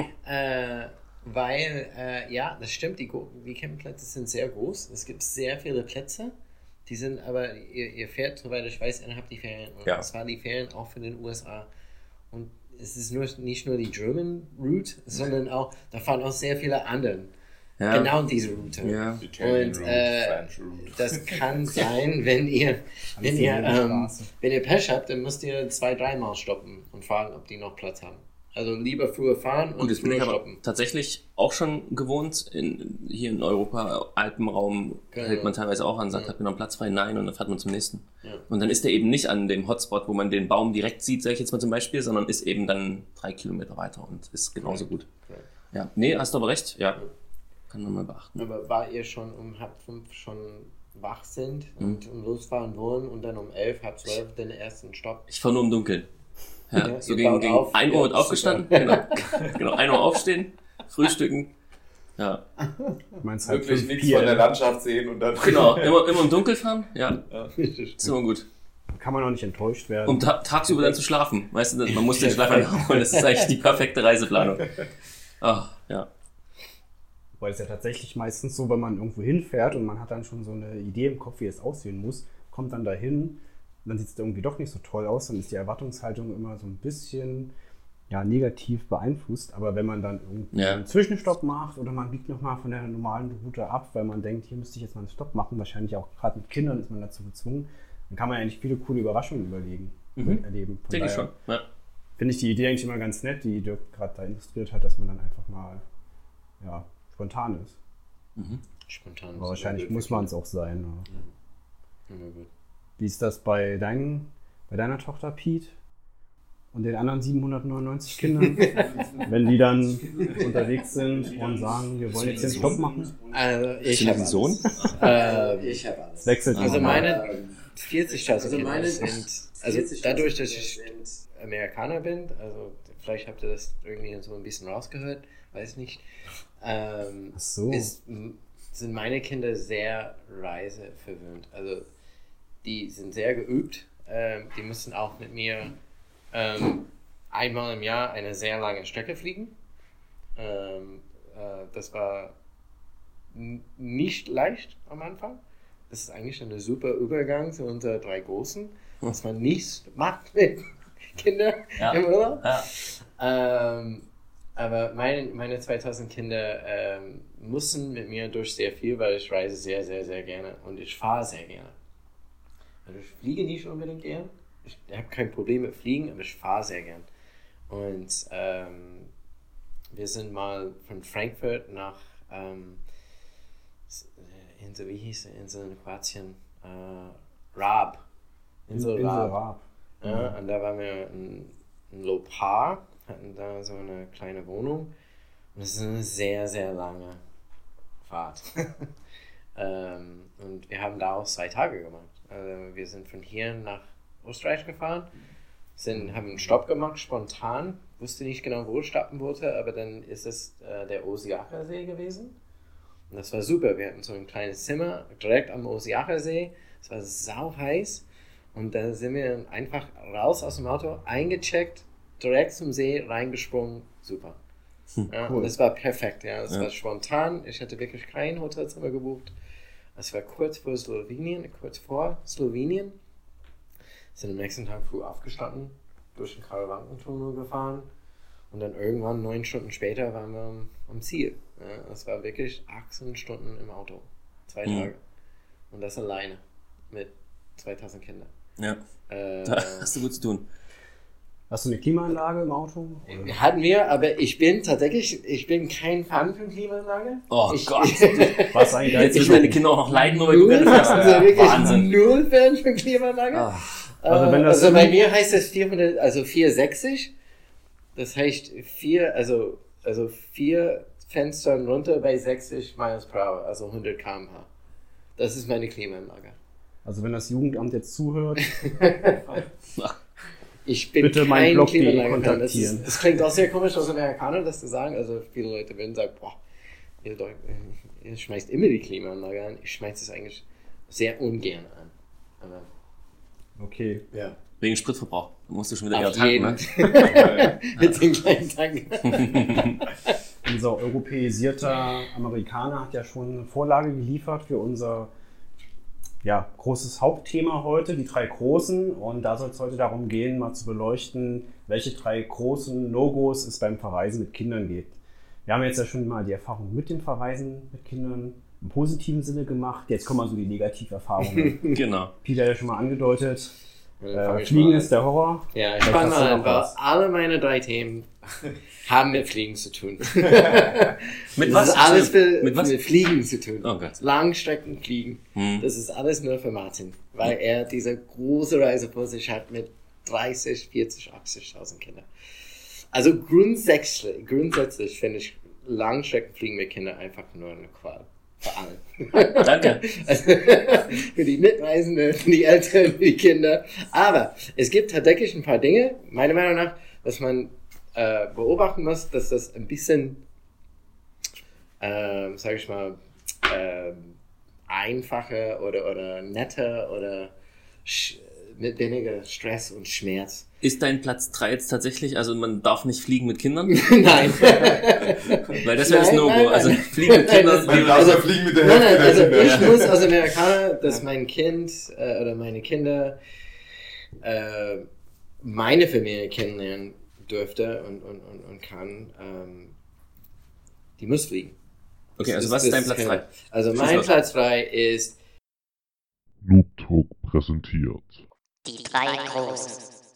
äh, weil, äh, ja, das stimmt, die, die Campingplätze sind sehr groß. Es gibt sehr viele Plätze. Die sind aber, ihr, ihr fährt, soweit ich weiß, innerhalb die Ferien. Und Ja. das war die Ferien auch für den U S A. Und es ist nur, nicht nur die German Route, sondern auch, da fahren auch sehr viele anderen. Ja. Genau diese Route. Ja. Italian Und Route, äh, French Route. das kann sein, wenn ihr, wenn ihr, ähm, wenn ihr Pech habt, dann müsst ihr zwei, dreimal stoppen und fragen, ob die noch Platz haben. Also lieber früher fahren und Gut, das bin früher ich aber stoppen. tatsächlich auch schon gewohnt. In, hier in Europa, Alpenraum, Genau. hält man teilweise auch an, sagt, Ja. habt ihr noch einen Platz frei? Nein, und dann fährt man zum nächsten. Ja. Und dann ist der eben nicht an dem Hotspot, wo man den Baum direkt sieht, sage ich jetzt mal zum Beispiel, sondern ist eben dann drei Kilometer weiter und ist genauso gut. Ja. Ja, nee, hast du aber recht, ja. Kann man mal beachten. Aber war ihr schon um halb fünf schon wach sind Mhm. und um losfahren wollen und dann um elf, halb zwölf den ersten Stopp? Ich fahre nur im Dunkeln. Ja, Ja, so ihr gegen, baut gegen auf. ein Uhr Ja, wird aufgestanden. Genau. genau, ein Uhr aufstehen, frühstücken. Ja, Meinst halt Wirklich fünf nichts Bier. von der Landschaft sehen und dann. genau. Immer, immer im Dunkeln fahren. Ja, Ja. ist immer gut. Kann man auch nicht enttäuscht werden. Um ta tagsüber dann zu schlafen. Weißt du, man muss den Schlaf einholen. Das ist eigentlich die perfekte Reiseplanung. Ach, ja. Weil es ja tatsächlich meistens so, wenn man irgendwo hinfährt und man hat dann schon so eine Idee im Kopf, wie es aussehen muss, kommt dann dahin, dann sieht es irgendwie doch nicht so toll aus, dann ist die Erwartungshaltung immer so ein bisschen ja, negativ beeinflusst. Aber wenn man dann irgendwie Ja. einen Zwischenstopp macht oder man biegt nochmal von der normalen Route ab, weil man denkt, hier müsste ich jetzt mal einen Stopp machen, wahrscheinlich auch gerade mit Kindern ist man dazu gezwungen, dann kann man eigentlich viele coole Überraschungen überlegen, Mhm. erleben. Von Denke ich daher schon. Ja. finde ich die Idee eigentlich immer ganz nett, die Dirk gerade da illustriert hat, dass man dann einfach mal ja, spontan ist. Mhm. Spontan. Aber wahrscheinlich muss man es auch sein. Ja. Immer gut. Wie ist das bei, deinen, bei deiner Tochter Pete und den anderen siebenhundertneunundneunzig Kindern? Wenn die dann unterwegs sind und sagen, wir wollen jetzt den Stopp machen, Also Hast ich du habe einen Sohn? Äh, Ich habe alles. wechselt also man mal. meine vierzigtausend Also Kinder meine sind, also dadurch, dass ich Amerikaner bin, also vielleicht habt ihr das irgendwie so ein bisschen rausgehört, weiß nicht, ähm, Ach so. ist, sind meine Kinder sehr reiseverwöhnt. Also die sind sehr geübt, ähm, die müssen auch mit mir ähm, einmal im Jahr eine sehr lange Strecke fliegen. Ähm, äh, das war n- nicht leicht am Anfang. Das ist eigentlich ein super Übergang zu unseren drei Großen, was man nicht macht mit Kindern Ja. im Urlaub. Ja. Ähm, aber meine, meine zweitausend Kinder ähm, mussten mit mir durch sehr viel, weil ich reise sehr, sehr, sehr gerne und ich fahre sehr gerne. Also ich fliege nicht unbedingt gern. Ich habe kein Problem mit Fliegen, aber ich fahre sehr gern. Und ähm, wir sind mal von Frankfurt nach ähm, Insel, wie hieß die Insel in Kroatien? Äh, Raab. Insel, Insel Raab. Raab. Ja, und da waren wir in, in Lopar, hatten da so eine kleine Wohnung. Und es ist eine sehr, sehr lange Fahrt. ähm, und wir haben daraus zwei Tage gemacht. Also wir sind von hier nach Österreich gefahren, sind, haben einen Stopp gemacht, spontan. Wusste nicht genau, wo ich stoppen wollte, aber dann ist es äh, der Osiacher See gewesen. Und das war super. Wir hatten so ein kleines Zimmer direkt am Osiacher See. Es war sau heiß. Und da sind wir einfach raus aus dem Auto, eingecheckt, direkt zum See, reingesprungen. Super. Hm, Ja, cool. und das war perfekt. Ja. Das Ja. war spontan. Ich hatte wirklich kein Hotelzimmer gebucht. Es war kurz vor Slowenien, kurz vor Slowenien. Sind am nächsten Tag früh aufgestanden, durch den Karawankentunnel gefahren. Und dann irgendwann neun Stunden später waren wir am, am Ziel. Ja, das war wirklich achtzehn Stunden im Auto. Zwei Mhm. Tage. Und das alleine. Mit zweitausend Kindern. Ja, Äh, da hast du gut zu tun. Hast du eine Klimaanlage im Auto? Oder? hatten wir, aber ich bin tatsächlich, ich bin kein Fan von Klimaanlage. Oh ich, Gott. Was eigentlich Jetzt müssen deine Kinder auch noch leiden, nur weil du Null, gerne fährst. also wirklich Wahnsinn. null Fan von Klimaanlage. Ah, Also wenn das- also bei mir heißt das vierhundert, also vierhundertsechzig. Das heißt vier, also, also vier Fenster runter bei sechzig Miles per Hour, also hundert Kilometer pro Stunde. Das ist meine Klimaanlage. Also wenn das Jugendamt jetzt zuhört, Ich bin Bitte kein mein Blog.de Klimaanlage-Fan. Das, kontaktieren. ist- das klingt auch sehr komisch als Amerikaner, das zu sagen. Also viele Leute werden sagen, boah, ihr, ihr schmeißt immer die Klimaanlage an. Ich schmeiße es eigentlich sehr ungern an. Aber Okay. Ja. Wegen Spritverbrauch. Da musst du schon wieder eher auf tanken, jeden. ne? Mit den kleinen Tanken. Unser europäisierter Amerikaner hat ja schon eine Vorlage geliefert für unser ja, großes Hauptthema heute, die drei großen. Und da soll es heute darum gehen, mal zu beleuchten, welche drei großen No-Gos es beim Verreisen mit Kindern gibt. Wir haben jetzt ja schon mal die Erfahrung mit dem Verreisen mit Kindern im positiven Sinne gemacht. Jetzt kommen also die Negativerfahrungen. Genau. Peter hat ja schon mal angedeutet. Ja, Äh, Fliegen ist der Horror. Ja, ich Vielleicht fange hast du mal noch einfach. was. Alle meine drei Themen haben mit Fliegen zu tun. Mit Das was? ist alles für, Mit was? mit Fliegen zu tun. Oh Gott. Langstreckenfliegen. Hm. Das ist alles nur für Martin, weil er diese große Reise vor sich hat mit dreißig, vierzig, achtzigtausend Kindern. Also grundsätzlich, grundsätzlich finde ich Langstreckenfliegen mit Kindern einfach nur eine Qual. Für alle. Danke. Also, für die Mitreisenden, für die Eltern, für die Kinder. Aber es gibt tatsächlich ein paar Dinge, meiner Meinung nach, dass man äh, beobachten muss, dass das ein bisschen, äh, sag ich mal, äh, einfacher oder, oder netter oder sch- mit weniger Stress und Schmerz. Ist dein Platz drei jetzt tatsächlich, also man darf nicht fliegen mit Kindern? Nein. Weil das wäre das Nein, No-Go. nein, Also nein. fliegen mit Nein, Kindern. das- Man darf ja fliegen mit der Nein, Hälfte nein, also der ich Kinder. muss als Amerikaner, dass mein Kind äh, oder meine Kinder äh, meine Familie kennenlernen dürfte und, und, und, und kann, ähm, die muss fliegen. Okay, Das also was ist dein Platz kein- drei? Also Schieß mein los. Platz drei ist Noob Talk präsentiert. Die drei Großen.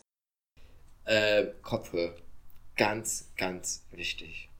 äh, Kopfhörer. Ganz, ganz wichtig.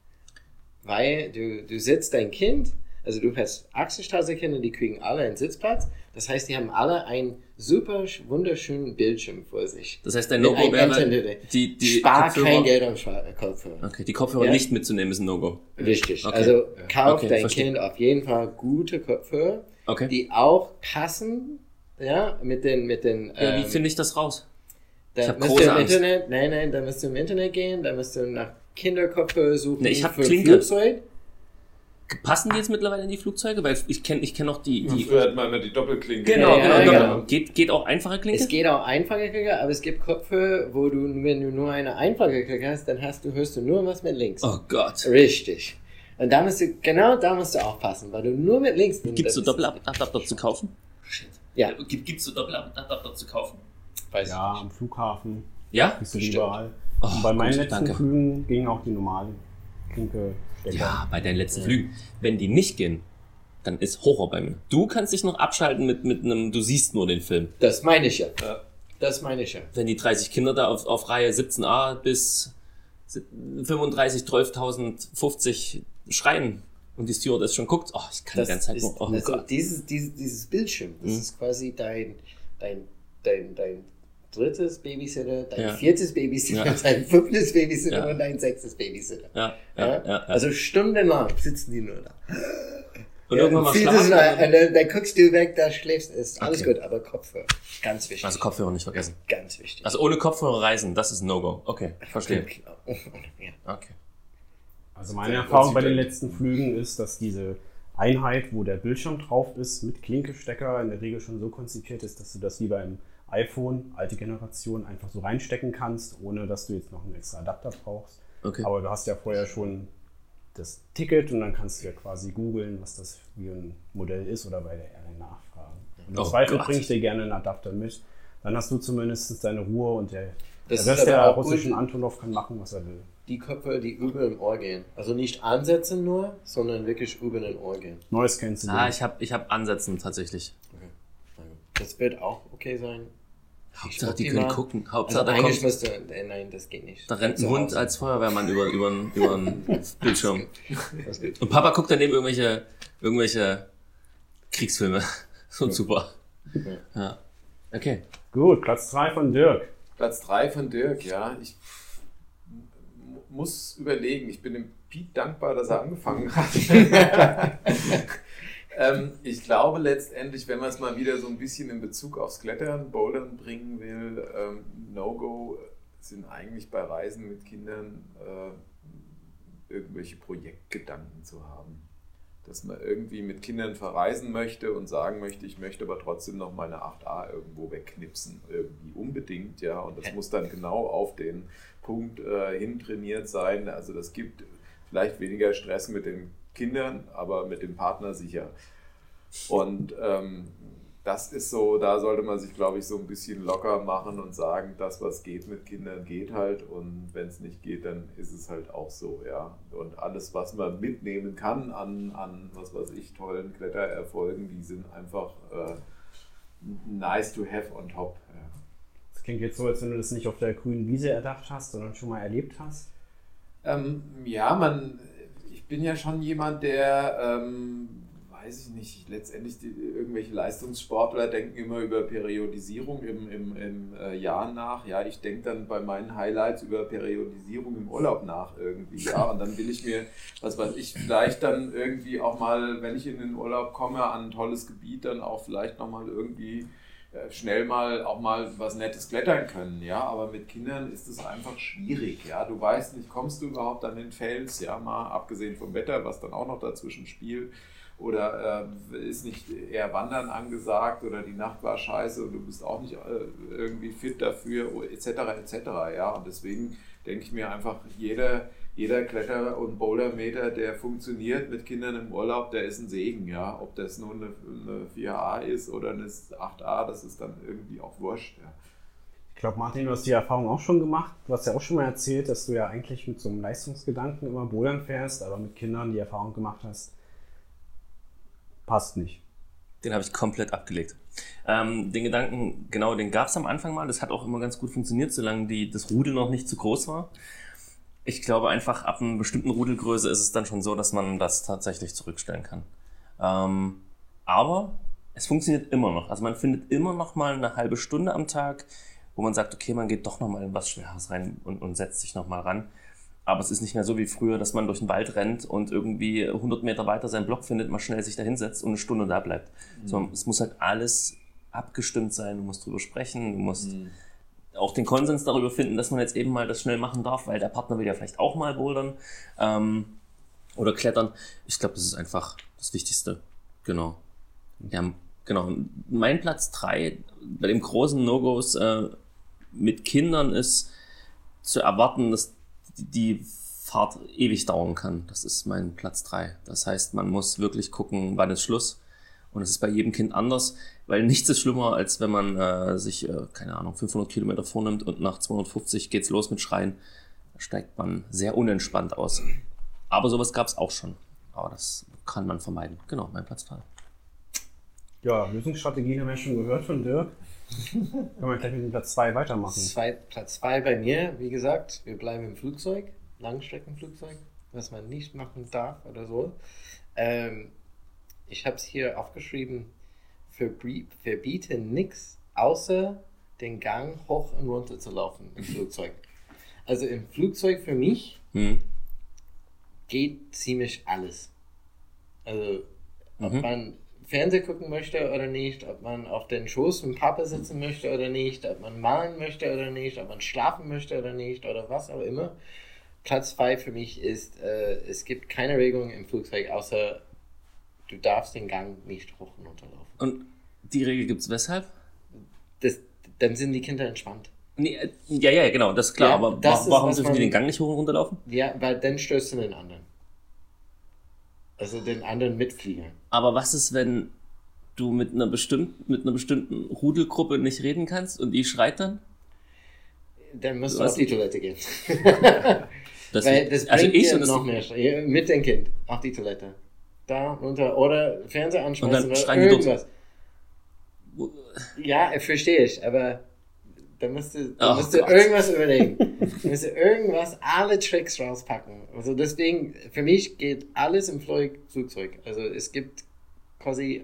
Weil du, du sitzt dein Kind, also du hast achtzigtausend Kinder, die kriegen alle einen Sitzplatz. Das heißt, die haben alle einen super sch- wunderschönen Bildschirm vor sich. Das heißt, dein Mit No-Go einem wäre, Internet. die, die Spar Kopfhörer... kein Geld am Schwa- Kopfhörer. Okay, die Kopfhörer Ja. nicht mitzunehmen ist ein No-Go. Richtig. Okay. Also kauf Okay, dein verstehe. Kind auf jeden Fall gute Kopfhörer, Okay. die auch passen, ja, mit den, mit den, Ja, wie ähm, finde ich das raus? da ich hab müsst große du im Angst. Internet, nein, nein, da musst du im Internet gehen, da musst du nach Kinderkopfhörer suchen. Nee, ich hab für Klinke. Flugzeug. Passen die jetzt mittlerweile in die Flugzeuge? Weil ich kenne ich kenn noch die... die Früher hat man immer die Doppelklinke. genau, Ja, genau, ja, genau. Geht, geht auch einfache Klinke? Es geht auch einfacher Klicker, aber es gibt Kopfhörer, wo du, wenn du nur eine einfache Klicker hast, dann hast du, hörst du nur was mit links. Oh Gott. Richtig. Und da musst du, genau da musst du aufpassen, weil du nur mit links... Gibt es so das ist- Doppeladapter zu kaufen? Ja. Gibt es so Doppeladapter zu kaufen? Weiß Ja, ich am Flughafen. Ja? Bist du Bestimmt. überall. Oh, Und bei meinen gut, letzten danke. Flügen ging auch die normale Klinke Stecker. Ja, bei deinen letzten Flügen. Wenn die nicht gehen, dann ist Horror bei mir. Du kannst dich noch abschalten mit, mit einem, du siehst nur den Film. nicht. Das meine ich ja. Ja. Das meine ich ja. Wenn die dreißig Kinder da auf, auf Reihe siebzehn a bis fünfunddreißig, zwölftausendfünfzig schreien und die Stewardess schon guckt, oh, ich kann Das die ganze Zeit ist, nur, oh also Gott. dieses, dieses, dieses Bildschirm, das Mhm. ist quasi dein, dein, dein, dein drittes Babysitter, dein Ja. viertes Babysitter, Ja. dein fünftes Babysitter Ja. und dein sechstes Babysitter. Ja, ja, ja, ja. Also stundenlang sitzen die nur da. und irgendwann mal Viel schlafen. ist da, und dann, dann guckst du weg, da schläfst, ist alles Okay. gut, aber Kopfhörer, ganz wichtig. Also Kopfhörer nicht vergessen. Ganz wichtig. Also ohne Kopfhörer reisen, das ist ein No-Go. Okay, verstehe. Ja. Okay. Also meine Ja, Erfahrung bei sieht den er- letzten Flügen ist, dass diese Einheit, wo der Bildschirm drauf ist, mit Klinkestecker in der Regel schon so konzipiert ist, dass du das wie beim iPhone, alte Generation, einfach so reinstecken kannst, ohne dass du jetzt noch einen extra Adapter brauchst. Okay. Aber du hast ja vorher schon das Ticket und dann kannst du ja quasi googeln, was das für ein Modell ist oder bei der Airline nachfragen. Und im Oh Zweifel Gott. bringe ich dir gerne einen Adapter mit. Dann hast du zumindest deine Ruhe und der, Das der ist Rest der aber auch russischen gut. Antonov kann machen, was er will. Die Kopfhörer, die über im Ohr gehen. Also nicht ansetzen nur, sondern wirklich über den Ohr gehen. Neues kennst du Ah, nicht. ich habe ich hab Ansätzen tatsächlich. Das wird auch okay sein. Hauptsache, die optimal. können gucken. Also Hauptsache, da, eigentlich kommt, müsste, äh, nein, das geht nicht. da rennt ein Zu Hund Hause. als Feuerwehrmann über, über, über einen Bildschirm. Das geht. Und Papa guckt daneben irgendwelche, irgendwelche Kriegsfilme. Und super. Ja. Okay. Gut, Platz drei von Dirk. Platz drei von Dirk, ja. Ich m- muss überlegen. Ich bin dem Piet dankbar, dass er angefangen hat. ähm, ich glaube letztendlich, wenn man es mal wieder so ein bisschen in Bezug aufs Klettern, Bouldern bringen will, ähm, No-Go sind eigentlich bei Reisen mit Kindern äh, irgendwelche Projektgedanken zu haben. dass man irgendwie mit Kindern verreisen möchte und sagen möchte, ich möchte aber trotzdem noch meine acht a irgendwo wegknipsen, irgendwie unbedingt, ja, und das muss dann genau auf den Punkt äh, hintrainiert sein, also das gibt vielleicht weniger Stress mit den Kindern, aber mit dem Partner sicher. Und ähm, das ist so, da sollte man sich, glaube ich, so ein bisschen locker machen und sagen, das, was geht mit Kindern, geht halt, und wenn es nicht geht, dann ist es halt auch so, ja. Und alles, was man mitnehmen kann an, an was weiß ich, tollen Klettererfolgen, die sind einfach äh, nice to have on top. Ja. Das klingt jetzt so, als wenn du das nicht auf der grünen Wiese erdacht hast, sondern schon mal erlebt hast. Ähm, ja, man, ich bin ja schon jemand, der... Ähm, weiß ich nicht, letztendlich die, irgendwelche Leistungssportler denken immer über Periodisierung im, im, im äh, Jahr nach. Ja, ich denke dann bei meinen Highlights über Periodisierung im Urlaub nach irgendwie. Ja, und dann will ich mir, was weiß ich, vielleicht dann irgendwie auch mal, wenn ich in den Urlaub komme, an ein tolles Gebiet, dann auch vielleicht nochmal irgendwie äh, schnell mal auch mal was Nettes klettern können. Ja, aber mit Kindern ist es einfach schwierig. Ja, du weißt nicht, kommst du überhaupt an den Fels? Ja, mal abgesehen vom Wetter, was dann auch noch dazwischen spielt. Oder äh, ist nicht eher Wandern angesagt oder die Nacht war scheiße und du bist auch nicht äh, irgendwie fit dafür, et cetera et cetera. Ja? Und deswegen denke ich mir einfach, jeder, jeder Kletter- und Bouldermeter, der funktioniert mit Kindern im Urlaub, der ist ein Segen. Ja? Ob das nur eine, eine vier a ist oder eine acht a, das ist dann irgendwie auch wurscht. Ja? Ich glaube, Martin, du hast die Erfahrung auch schon gemacht. Du hast ja auch schon mal erzählt, dass du ja eigentlich mit so einem Leistungsgedanken immer Bouldern fährst, aber mit Kindern die Erfahrung gemacht hast, passt nicht. Den habe ich komplett abgelegt. Ähm, den Gedanken, genau, den gab es am Anfang mal. Das hat auch immer ganz gut funktioniert, solange die, das Rudel noch nicht zu groß war. Ich glaube einfach, ab einer bestimmten Rudelgröße ist es dann schon so, dass man das tatsächlich zurückstellen kann. Ähm, aber es funktioniert immer noch. Also man findet immer noch mal eine halbe Stunde am Tag, wo man sagt, okay, man geht doch noch mal in was Schweres rein und, und setzt sich noch mal ran. Aber es ist nicht mehr so wie früher, dass man durch den Wald rennt und irgendwie hundert Meter weiter seinen Block findet, mal schnell sich da hinsetzt und eine Stunde da bleibt. Mhm. So, es muss halt alles abgestimmt sein, du musst drüber sprechen, du musst mhm. auch den Konsens darüber finden, dass man jetzt eben mal das schnell machen darf, weil der Partner will ja vielleicht auch mal bouldern ähm, oder klettern. Ich glaube, das ist einfach das Wichtigste. Genau. Ja, genau. Mein Platz drei bei dem großen No-Gos äh, mit Kindern ist zu erwarten, dass die Fahrt ewig dauern kann. Das ist mein Platz drei. Das heißt, man muss wirklich gucken, wann ist Schluss. Und es ist bei jedem Kind anders, weil nichts ist schlimmer, als wenn man äh, sich, äh, keine Ahnung, fünfhundert Kilometer vornimmt und nach zweihundertfünfzig geht's los mit Schreien. Da steigt man sehr unentspannt aus. Aber sowas gab es auch schon. Aber das kann man vermeiden. Genau, mein Platz drei. Ja, Lösungsstrategien haben wir schon gehört von Dirk. Können wir gleich mit dem Platz zwei weitermachen. Zwei, Platz zwei bei mir, wie gesagt, wir bleiben im Flugzeug, Langstreckenflugzeug, was man nicht machen darf oder so. Ähm, ich habe es hier aufgeschrieben, verbie- verbiete nichts, außer den Gang hoch und runter zu laufen im Flugzeug. Also im Flugzeug für mich Mhm. geht ziemlich alles. Also ob Mhm. man Fernsehen gucken möchte oder nicht, ob man auf den Schoß mit Papa sitzen möchte oder nicht, ob man malen möchte oder nicht, ob man schlafen möchte oder nicht oder was auch immer. Platz zwei für mich ist, äh, es gibt keine Regelung im Flugzeug, außer du darfst den Gang nicht hoch und runter laufen. Und die Regel gibt es weshalb? Das, dann sind die Kinder entspannt. Nee, äh, ja, ja, genau, das ist klar. Ja, aber das wa- ist, warum was dürfen die man- den Gang nicht hoch und runter laufen? Ja, weil dann stößt du den anderen. Also den anderen Mitflieger. Aber was ist, wenn du mit einer bestimmten, mit einer bestimmten Rudelgruppe nicht reden kannst und die schreit dann? Dann musst du Was? auf die Toilette gehen. Das, Weil das bringt also ich dir und das, noch mehr Stress. Mit dem Kind auf die Toilette. Da runter oder Fernseher Und anschmeißen dann oder schreien die dort. irgendwas. Ja, verstehe ich, aber da musst du, da Oh musst du Gott. irgendwas überlegen. Da musst du irgendwas, alle Tricks rauspacken. Also deswegen, für mich geht alles im Flug- Flugzeug. Also es gibt quasi,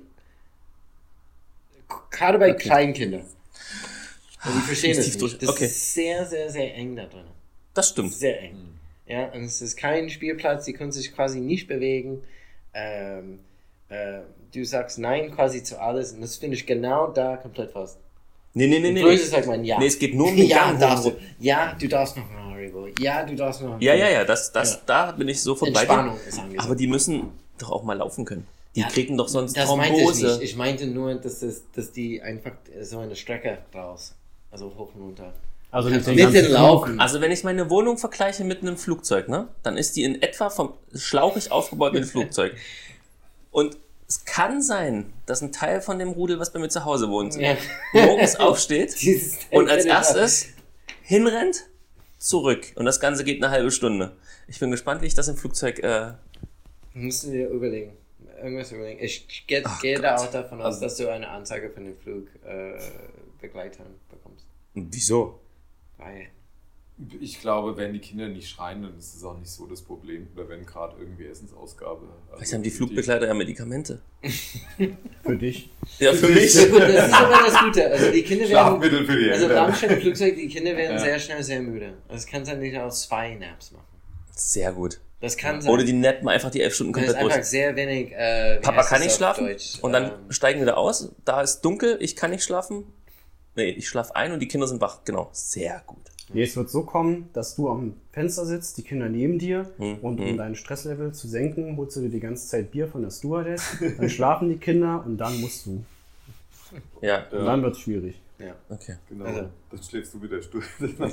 gerade bei Okay. Kleinkindern. Und die verstehen Tief das durch- nicht. Das okay. ist sehr, sehr, sehr eng da drin. das stimmt. Sehr eng. Ja, und es ist kein Spielplatz, die können sich quasi nicht bewegen. Ähm, äh, du sagst Nein quasi zu alles und das finde ich genau da komplett fast. Nee, nee, nee, nee. Böse nee. sagt man ja. Nee, es geht nur um den ja, Gang. darfst du. hoch. Ja, du darfst noch mal Haribo. Ja, du darfst noch. Ja, ja, ja, das, das, Ja. da bin ich sofort bei dir. Entspannung ist angesagt. Aber die müssen, doch auch mal laufen können. Die Ja, kriegen doch sonst Das meinte ich Thrombose. nicht. Ich meinte nur, dass, es, dass die einfach so eine Strecke raus, also hoch und runter. Also Kannst mit mit den den ganzen laufen. Also wenn ich meine Wohnung vergleiche mit einem Flugzeug, ne, dann ist die in etwa vom schlauchig aufgebaut wie ein Flugzeug. Und es kann sein, dass ein Teil von dem Rudel, was bei mir zu Hause wohnt, Ja. morgens aufsteht Dieses und als Teil- erstes hinrennt, zurück. Und das Ganze geht eine halbe Stunde. Ich bin gespannt, wie ich das im Flugzeug... Äh, Musst du dir überlegen. Irgendwas überlegen. Ich gehe Ach gehe da Gott. auch davon aus, dass du eine Anzeige von den Flugbegleitern bekommst. wieso? Weil Ich glaube, wenn die Kinder nicht schreien, dann ist das auch nicht so das Problem. Oder wenn gerade irgendwie Essensausgabe. Also Vielleicht haben die Flugbegleiter ja Medikamente. für dich. Ja, für mich. Ja, gut, das ist aber das Gute. Also die Kinder werden, Schlafmittel für die also Eltern. Rammstein im Flugzeug, die Kinder werden Ja. sehr schnell sehr müde. Also es kann sein, dass die auch zwei Naps machen. Sehr gut. Das kann sein. Oder die nappen einfach die elf Stunden das ist komplett einfach durch. sehr wenig. Äh, wie Papa heißt kann das nicht auf schlafen Deutsch? und dann Ähm, steigen wir da aus. Da ist dunkel, ich kann nicht schlafen. Nee, ich schlafe ein und die Kinder sind wach. Genau, sehr gut. Nee, es wird so kommen, dass du am Fenster sitzt, die Kinder neben dir Hm, und um hm. dein Stresslevel zu senken, holst du dir die ganze Zeit Bier von der Stewardess, dann schlafen die Kinder und dann musst du. Ja, Und dann wird es schwierig. ja. okay. Genau, Also. dann schläfst du wieder Stuhl.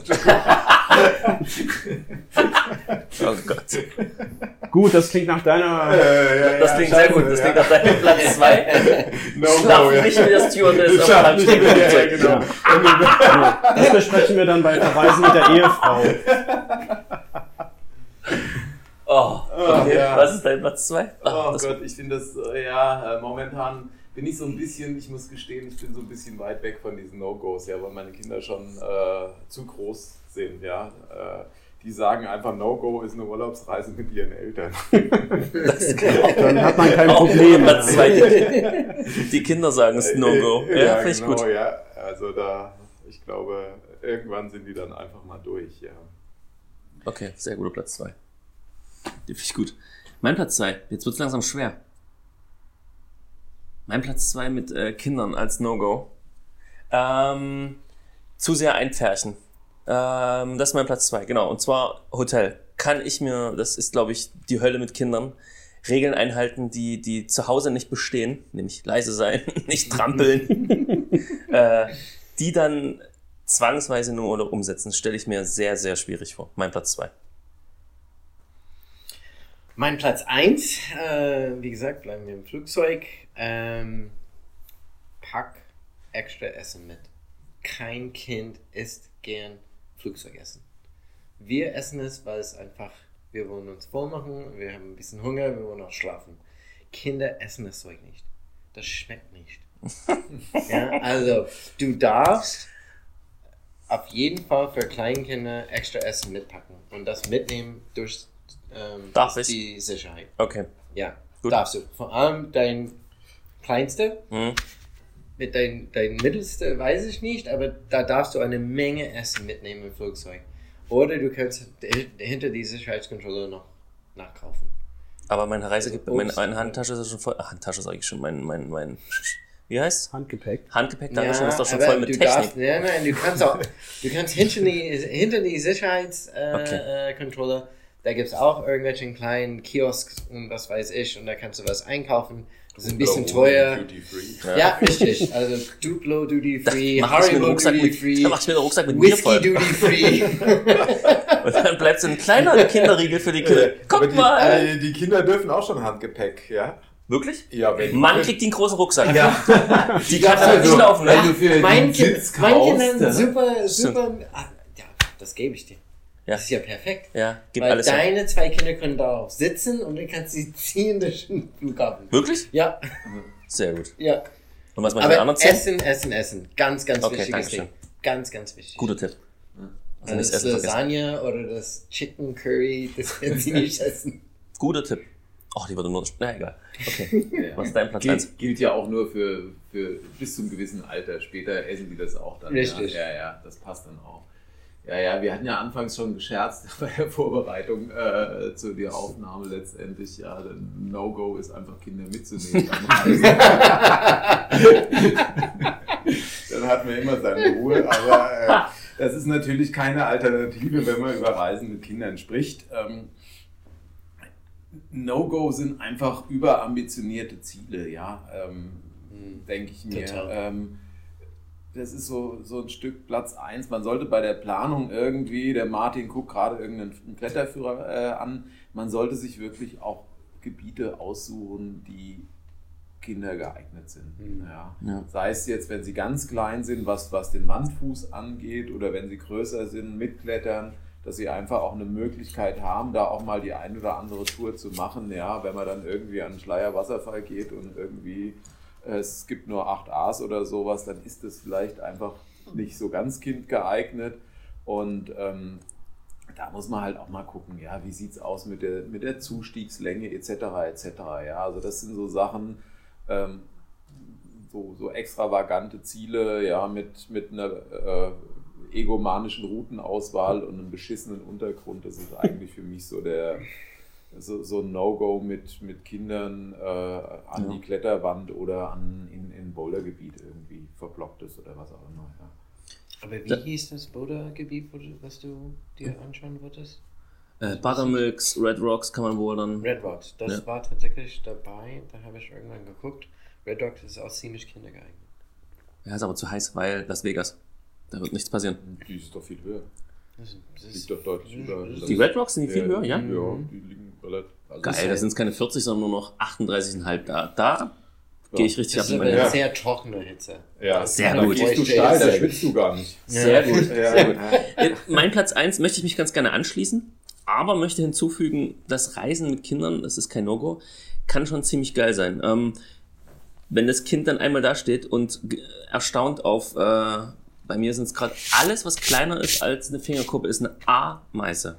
Oh Gott. Gut, das klingt nach deiner... Das klingt sehr gut. Das klingt nach deinem Platz zwei. No, Schlafen nicht mit der Stewardess auf Schlafen einem nicht mit der- Flugzeug. genau. Ja, das besprechen wir dann bei Verreisen mit der Ehefrau. Oh, okay. ja. Was ist dein Platz zwei? Oh das Gott, ich finde das, äh, ja, äh, momentan bin ich so ein bisschen, ich muss gestehen, ich bin so ein bisschen weit weg von diesen No-Gos, ja, weil meine Kinder schon äh, zu groß sind, ja. Äh, die sagen einfach, No-Go ist eine Urlaubsreise mit ihren Eltern. das kann Dann hat man kein auch Problem. Platz zwei. Die, die Kinder sagen, es ist No-Go. Ja, ja, finde ich genau, gut. ja. Also da, ich glaube, irgendwann sind die dann einfach mal durch, ja. Okay, sehr guter Platz zwei. Die finde ich gut. Mein Platz zwei, jetzt wird es langsam schwer. Mein Platz zwei mit äh, Kindern als No-Go. Ähm, zu sehr einpferchen. Ähm, das ist mein Platz zwei, genau. Und zwar Hotel. Kann ich mir, das ist glaube ich die Hölle mit Kindern, Regeln einhalten, die, die zu Hause nicht bestehen, nämlich leise sein, nicht trampeln, äh, die dann zwangsweise nur oder umsetzen, stelle ich mir sehr, sehr schwierig vor. Mein Platz zwei. Mein Platz eins, äh, wie gesagt, bleiben wir im Flugzeug. Ähm, pack extra Essen mit. Kein Kind isst gern Flugzeugessen. Wir essen es, weil es einfach, wir wollen uns voll machen, wir haben ein bisschen Hunger, wir wollen auch schlafen. Kinder essen das Zeug nicht. Das schmeckt nicht. Ja, also, du darfst auf jeden Fall für Kleinkinder extra Essen mitpacken und das mitnehmen durch ähm, Darf ich? die Sicherheit. Okay. Ja, Gut. darfst du. Vor allem dein Kleinste, Mhm. mit dein, dein Mittelste weiß ich nicht, aber da darfst du eine Menge Essen mitnehmen im Flugzeug. Oder du kannst h- hinter die Sicherheitskontrolle noch nachkaufen. Aber meine Reisegepäck, Also meine, Obst. meine Handtasche ist schon voll. Ach, Handtasche sage ich schon. Mein, mein, mein, wie heißt? Handgepäck. Handgepäck, danke schön, ist doch schon aber voll mit du Technik. darfst, nein, nein, du kannst auch, du kannst hinter die, hinter die Sicherheitskontrolle, Okay. äh, Controller, da gibt es auch irgendwelche kleinen Kiosks und was weiß ich und da kannst du was einkaufen. Das ist ein bisschen teuer. Duty free. Ja. Ja, richtig. Also Duplo Duty Free, Da mach ich mir einen Haribo Rucksack Duty mit, Free, da mach ich mir einen Rucksack mit Bier Whisky voll. Duty Free. Und dann bleibt so ein kleiner Kinderriegel für die Kinder. Aber Guck die, mal! äh, die Kinder dürfen auch schon Handgepäck, ja? Wirklich? Ja, wenn Mann kriegt den großen Rucksack. Ja. Die kann Also, halt nicht laufen, wenn ne? du für mein den Kind, Sitz mein kaufst, Kind ja. super, super. Ah, ja, das gebe ich dir. Ja. Das ist ja perfekt. Ja, gib Weil alles her. deine zwei Kinder können darauf sitzen und dann kannst du sie ziehen durch den Flughafen. Wirklich? Ja, Sehr gut. ja. Und was machen die Aber anderen zehn? Essen, Essen, Essen. Ganz, ganz Okay, wichtiges Dankeschön. Ding. Ganz, ganz wichtig. Guter Tipp. Also nichts das essen vergessen. Lasagne oder das Chicken Curry, das werden sie nicht essen. Guter Tipp. Ach, die würde nur... Na, egal. Okay. Ja. Was ist dein Platz eins? Gilt, gilt ja auch nur für, für bis zum gewissen Alter. Später essen die das auch dann. Richtig. Ja, ja, ja, das passt dann auch. Ja, ja, wir hatten ja anfangs schon gescherzt bei der Vorbereitung äh, zu der Aufnahme letztendlich. Ja, der No-Go ist einfach Kinder mitzunehmen beim Reisen. Dann hat man immer seine Ruhe, aber äh, das ist natürlich keine Alternative, wenn man über Reisen mit Kindern spricht. Ähm, No-Go sind einfach überambitionierte Ziele, ja, ähm, Mhm. denke ich mir. Total. Ähm, das ist so, so ein Stück Platz eins. Man sollte bei der Planung irgendwie, der Martin guckt gerade irgendeinen Kletterführer äh, an, man sollte sich wirklich auch Gebiete aussuchen, die Kinder geeignet sind. Mhm. Ja. Ja. Sei es jetzt, wenn sie ganz klein sind, was, was den Wandfuß angeht, oder wenn sie größer sind, mitklettern, dass sie einfach auch eine Möglichkeit haben, da auch mal die ein oder andere Tour zu machen. Ja, wenn man dann irgendwie an den Schleier Wasserfall geht und irgendwie äh, es gibt nur acht A's oder sowas, dann ist das vielleicht einfach nicht so ganz kindgeeignet. Und ähm, da muss man halt auch mal gucken, ja, wie sieht es aus mit der, mit der Zustiegslänge et cetera et cetera. Ja, also das sind so Sachen, ähm, so, so extravagante Ziele, ja, mit, mit einer äh, egomanischen Routenauswahl und einem beschissenen Untergrund. Das ist eigentlich für mich so der so, so ein No-Go mit, mit Kindern äh, an Ja. die Kletterwand oder an in, in Bouldergebiet irgendwie verblockt ist oder was auch immer. Ja. Aber wie Da- hieß das Bouldergebiet, wo du- was du dir anschauen wolltest? Äh, Buttermilks, Red Rocks kann man wohl dann. Red Rocks, das Ja. war tatsächlich dabei, da habe ich irgendwann geguckt. Red Rocks ist auch ziemlich kindergeeignet. Ja, ist aber zu heiß, weil Las Vegas. Da wird nichts passieren. Die ist doch viel höher. Das, das Liegt doch deutlich über. Die Red Rocks sind die viel höher, ja? Ja, die liegen relativ. Also Geil, da sind es keine vierzig, sondern nur noch achtunddreißig Komma fünf da. Da gehe ich richtig Das ab ist in aber meine eine Ja. sehr trockene Hitze. Ja, Sehr da gut. gehst du Sehr steil, da gut. schwitzt du gar nicht. Sehr gut. Ja, gut. Äh, Mein Platz eins möchte ich mich ganz gerne anschließen, aber möchte hinzufügen, das Reisen mit Kindern, das ist kein No-Go, kann schon ziemlich geil sein. Ähm, wenn das Kind dann einmal da steht und g- erstaunt auf, äh, bei mir sind es gerade alles, was kleiner ist als eine Fingerkuppe, ist eine Ameise.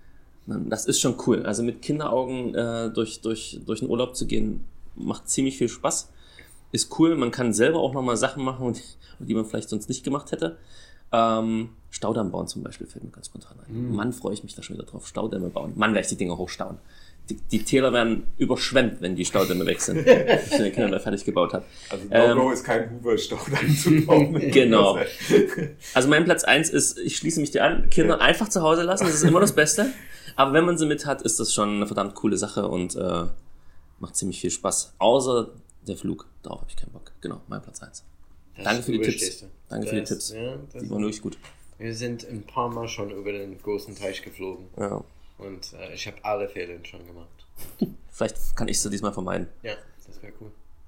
Das ist schon cool. Also mit Kinderaugen äh, durch, durch, durch den Urlaub zu gehen, macht ziemlich viel Spaß. Ist cool, man kann selber auch nochmal Sachen machen, die man vielleicht sonst nicht gemacht hätte. Ähm, Staudamm bauen zum Beispiel fällt mir ganz spontan ein. Mhm. Mann, freue ich mich da schon wieder drauf. Staudämme bauen. Mann, werde ich die Dinge hochstauen. Die, die Täler werden überschwemmt, wenn die Staudämme weg sind. Wenn ich den Kindern da fertig gebaut habe. Also Ähm, No-Go ist kein Hoover-Staudamm zu bauen. Genau. Also mein Platz eins ist, ich schließe mich dir an, Kinder einfach zu Hause lassen, das ist immer das Beste. Aber wenn man sie mit hat, ist das schon eine verdammt coole Sache und äh, macht ziemlich viel Spaß. Außer der Flug, darauf habe ich keinen Bock. Genau, mein Platz eins. Das Danke für die überstehst Tipps. du. Danke für die Das- Tipps. Ja, das Die waren wirklich gut. wir sind ein paar Mal schon über den großen Teich geflogen Ja. und äh, ich habe alle Fehler schon gemacht. Vielleicht kann ich sie diesmal vermeiden. Ja, das wäre cool.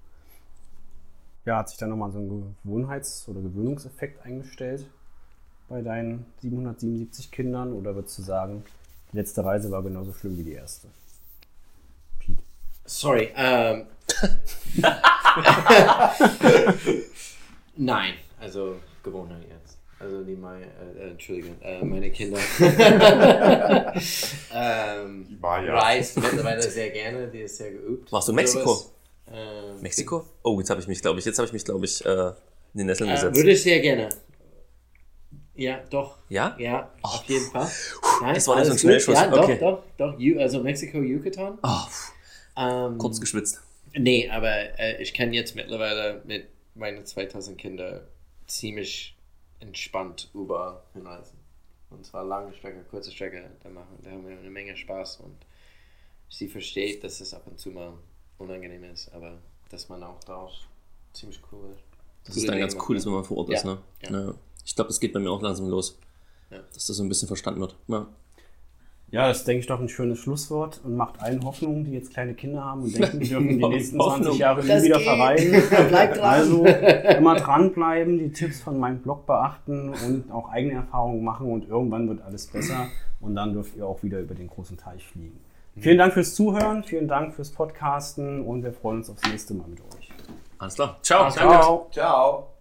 Ja, hat sich dann nochmal so ein Gewohnheits- oder Gewöhnungseffekt eingestellt bei deinen siebenhundertsiebenundsiebzig Kindern? Oder würdest du sagen, die letzte Reise war genauso schlimm wie die erste? Pete. Sorry, ähm. Nein, also Gewohnheit jetzt. Also die meine, äh, Entschuldigung, äh, meine Kinder ähm, Die Maya. reist mittlerweile sehr gerne, die ist sehr geübt. Warst du in Mexiko? Sowas. Ähm, Mexiko? Oh, jetzt habe ich mich, glaube ich, jetzt habe ich mich, glaube ich, äh, in die Nesseln Äh, gesetzt. würde ich sehr gerne. Ja, doch. Ja? Ja, auf jeden Fall. Nein, das war nicht so ein alles gut. Schnellschuss. Ja, doch, Okay. doch, doch. Ju- Also Mexiko, Yucatan. Oh, pff, Ähm, kurz geschwitzt. Nee, aber äh, ich kann jetzt mittlerweile mit meinen zweitausend Kindern ziemlich entspannt überall hinreisen. Und zwar lange Strecke, kurze Strecke da machen. Da haben wir eine Menge Spaß und sie versteht, dass es ab und zu mal unangenehm ist, aber dass man auch daraus ziemlich cool ist. Das ist dann ganz cool, wenn man vor Ort Ja, ist, ne? ja. Ja. Ich glaube, das geht bei mir auch langsam los. Ja. Dass das so ein bisschen verstanden wird. Ja. Ja, das ist, denke ich, doch ein schönes Schlusswort und macht allen Hoffnung, die jetzt kleine Kinder haben und denken, die dürfen die nächsten Hoffnung. zwanzig Jahre nie Das wieder geht. verreisen. Bleib dran. Also immer dranbleiben, die Tipps von meinem Blog beachten und auch eigene Erfahrungen machen und irgendwann wird alles besser und dann dürft ihr auch wieder über den großen Teich fliegen. Vielen Dank fürs Zuhören, vielen Dank fürs Podcasten und wir freuen uns aufs nächste Mal mit euch. Alles klar. Ciao. Ciao. Ciao.